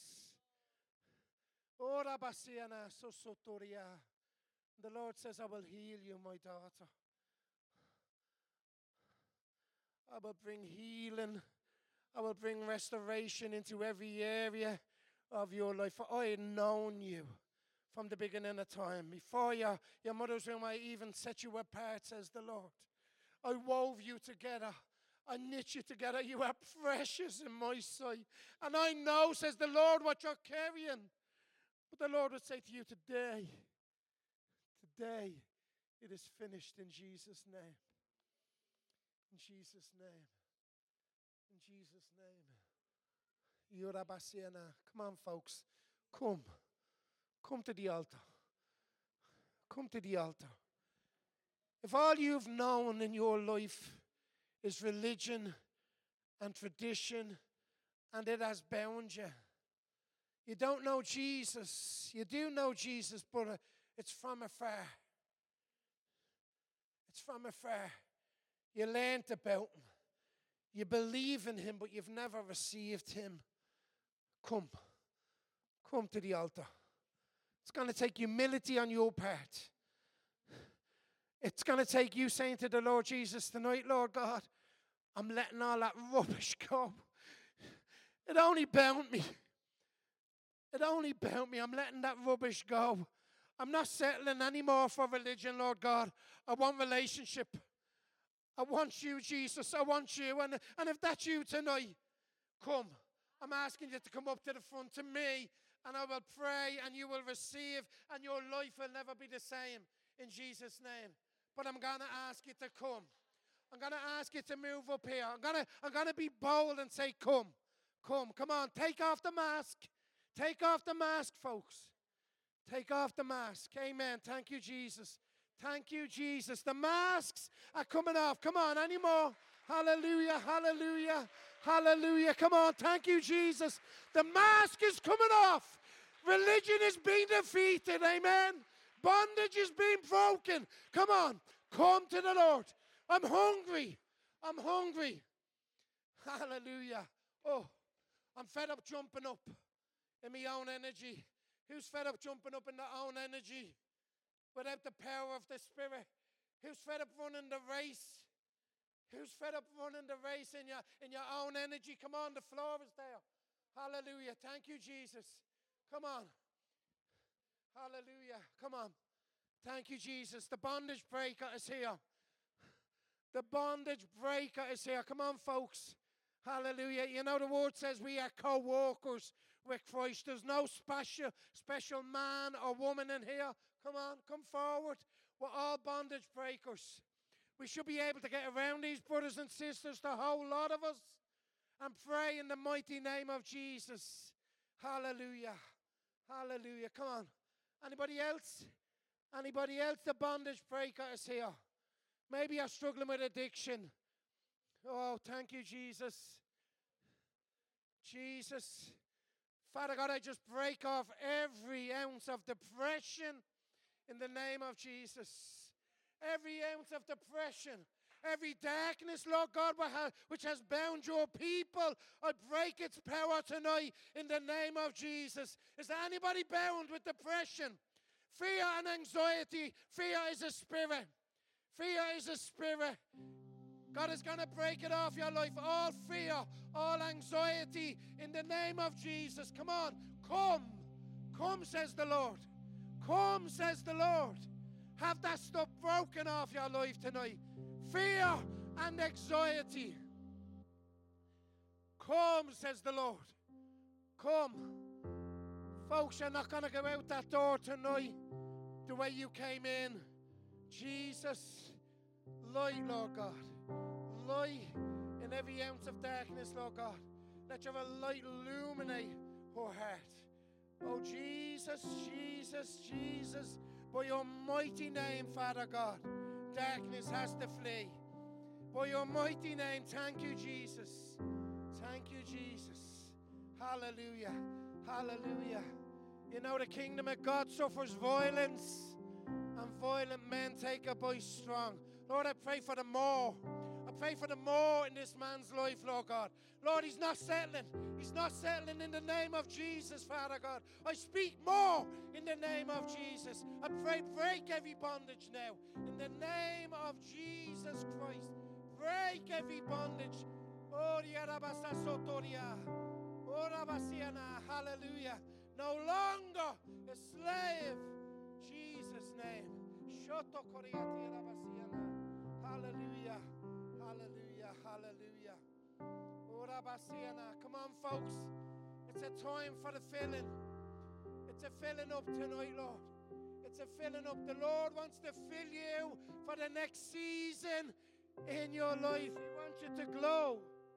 The Lord says, I will heal you, my daughter. I will bring healing. I will bring restoration into every area of your life. For I had known you from the beginning of time. Before your mother's womb, I even set you apart, says the Lord. I wove you together. I knit you together. You are precious in my sight. And I know, says the Lord, what you're carrying. But the Lord would say to you today, it is finished in Jesus' name. In Jesus' name. In Jesus' name. Come on, folks. Come to the altar. Come to the altar. If all you've known in your life is religion and tradition, and it has bound you, you don't know Jesus. You do know Jesus, but it's from afar. It's from afar. You learned about him. You believe in him, but you've never received him. Come to the altar. It's going to take humility on your part. It's going to take you saying to the Lord Jesus tonight, Lord God, I'm letting all that rubbish go. It only bound me. I'm letting that rubbish go. I'm not settling anymore for religion, Lord God. I want relationship. I want you, Jesus. I want you. And if that's you tonight, come. I'm asking you to come up to the front to me, and I will pray, and you will receive, and your life will never be the same in Jesus' name. But I'm going to ask you to come. I'm going to ask you to move up here. I'm going to be bold and say, come. Come on. Take off the mask. Take off the mask, folks. Take off the mask. Amen. Thank you, Jesus. Thank you, Jesus. The masks are coming off. Come on, any more? Hallelujah, hallelujah, hallelujah. Come on, thank you, Jesus. The mask is coming off. Religion is being defeated. Amen. Bondage is being broken. Come on, come to the Lord. I'm hungry. Hallelujah. Oh, I'm fed up jumping up in my own energy. Who's fed up jumping up in their own energy without the power of the Spirit? Who's fed up running the race? Who's fed up running the race in your own energy? Come on, the floor is there. Hallelujah. Thank you, Jesus. Come on. Hallelujah. Come on. Thank you, Jesus. The bondage breaker is here. The bondage breaker is here. Come on, folks. Hallelujah. You know, the word says we are co-workers with Christ. There's no special man or woman in here. Come on, come forward. We're all bondage breakers. We should be able to get around these brothers and sisters, the whole lot of us, and pray in the mighty name of Jesus. Hallelujah. Hallelujah. Come on. Anybody else? Anybody else? The bondage breaker is here. Maybe you're struggling with addiction. Oh, thank you, Jesus. Jesus. Father God, I just break off every ounce of depression in the name of Jesus. Every ounce of depression, every darkness, Lord God, which has bound your people, I break its power tonight in the name of Jesus. Is there anybody bound with depression? Fear and anxiety. Fear is a spirit. Fear is a spirit. God is going to break it off your life. All fear, all anxiety, in the name of Jesus. Come on, come. Come, says the Lord. Come, says the Lord. Have that stuff broken off your life tonight. Fear and anxiety. Come, says the Lord. Come. Folks, you're not going to go out that door tonight the way you came in. Jesus, light, Lord God. Light in every ounce of darkness, Lord God. Let your light illuminate her heart. Oh, Jesus, Jesus, Jesus. By your mighty name, Father God, darkness has to flee. By your mighty name, thank you, Jesus. Thank you, Jesus. Hallelujah. Hallelujah. You know, the kingdom of God suffers violence, and violent men taken by strong. Lord, I pray for the more. I pray for the more in this man's life, Lord God. Lord, he's not settling. He's not settling in the name of Jesus, Father God. I speak more in the name of Jesus. I pray, break every bondage now. In the name of Jesus Christ. Break every bondage. Oh, hallelujah. No longer a slave. Jesus' name. Hallelujah. Hallelujah. Hallelujah. Come on, folks. It's a time for the filling. It's a filling up tonight, Lord. It's a filling up. The Lord wants to fill you for the next season in your life. He wants you to glow.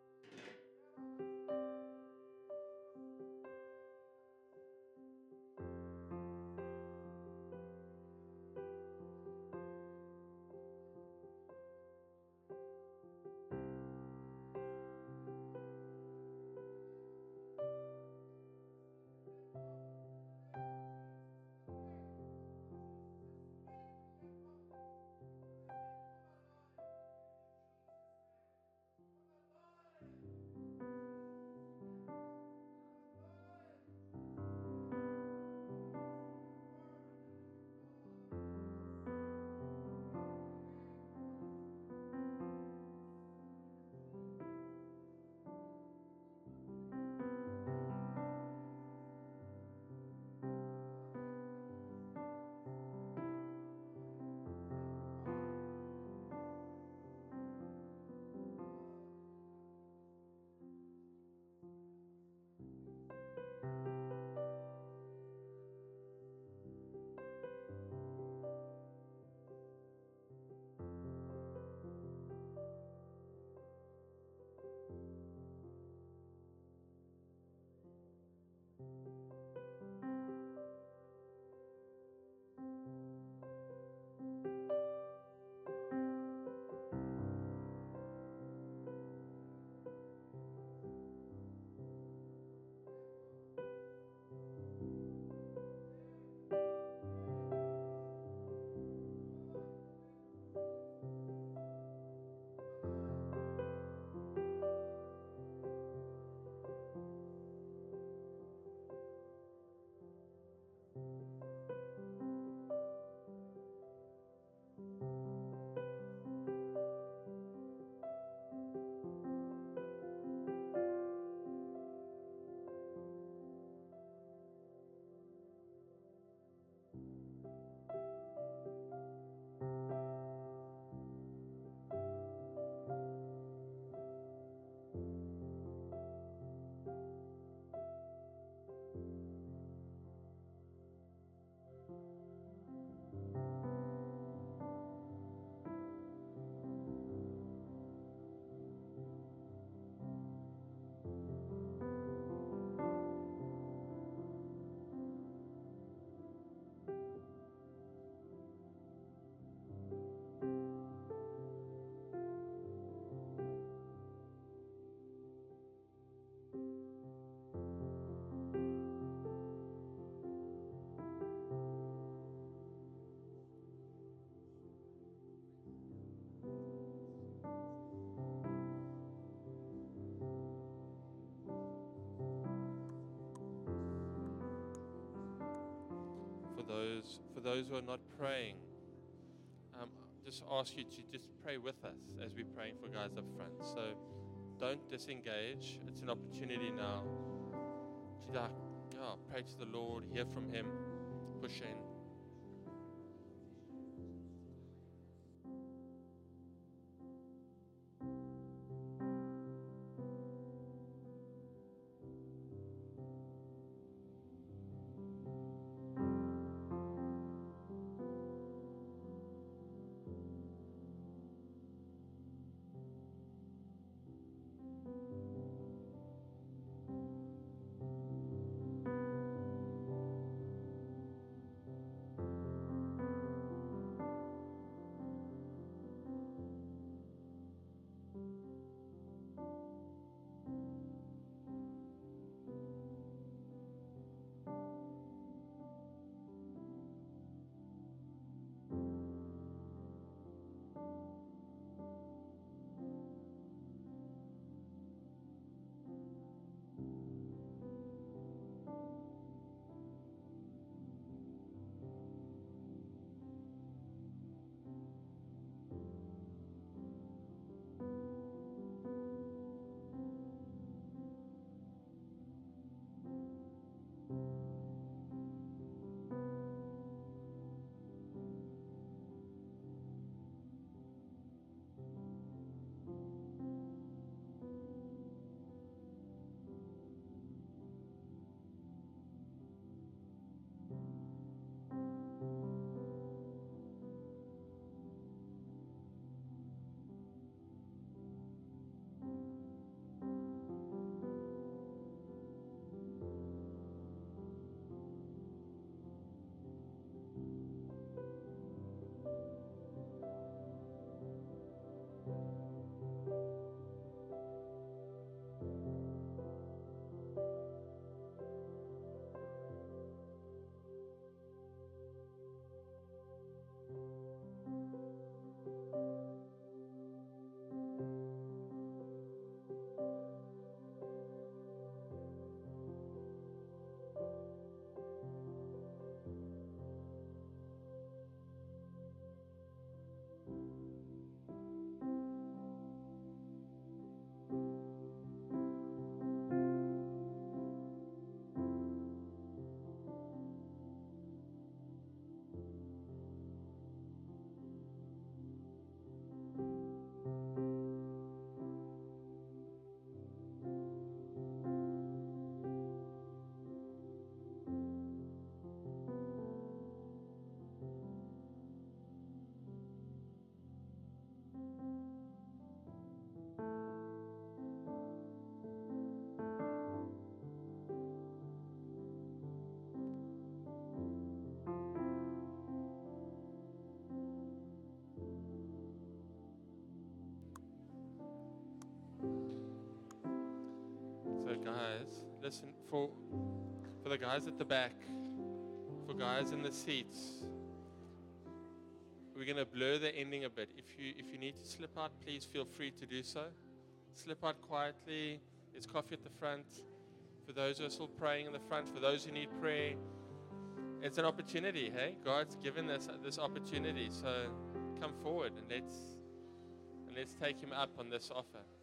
For those who are not praying, just ask you to just pray with us as we're praying for guys up front. So don't disengage. It's an opportunity now to pray to the Lord, hear from Him, push in. guys, listen, for the guys at the back, for guys in the seats, we're going to blur the ending a bit. If you need to slip out, please feel free to do so. Slip out quietly. There's coffee at the front. For those who are still praying in the front, for those who need prayer, it's an opportunity, hey? God's given us this opportunity. So come forward and let's take him up on this offer.